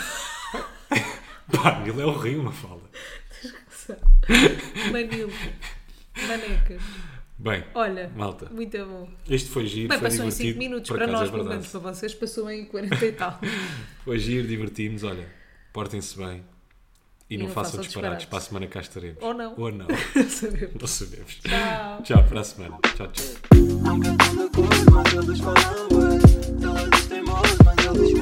Pá, Nilo é o rio, não fala. Manilo. Manecas. Bem, Olha, malta, muito bom. este foi giro, Bem, foi passou em divertido. cinco minutos. Por Para acaso nós, é pelo verdade. menos, para vocês, passou em quarenta e tal. Foi giro, divertimos. Olha, portem-se bem e, não, não façam façam disparates. disparates. Para a semana cá estaremos. Ou não. Ou não. Sabemos. Não sabemos. Tchau. Tchau, para a semana. Tchau, tchau. Nunca tão de acordo, mas eles falam bué. Ela diz teimoso, mas ele diz que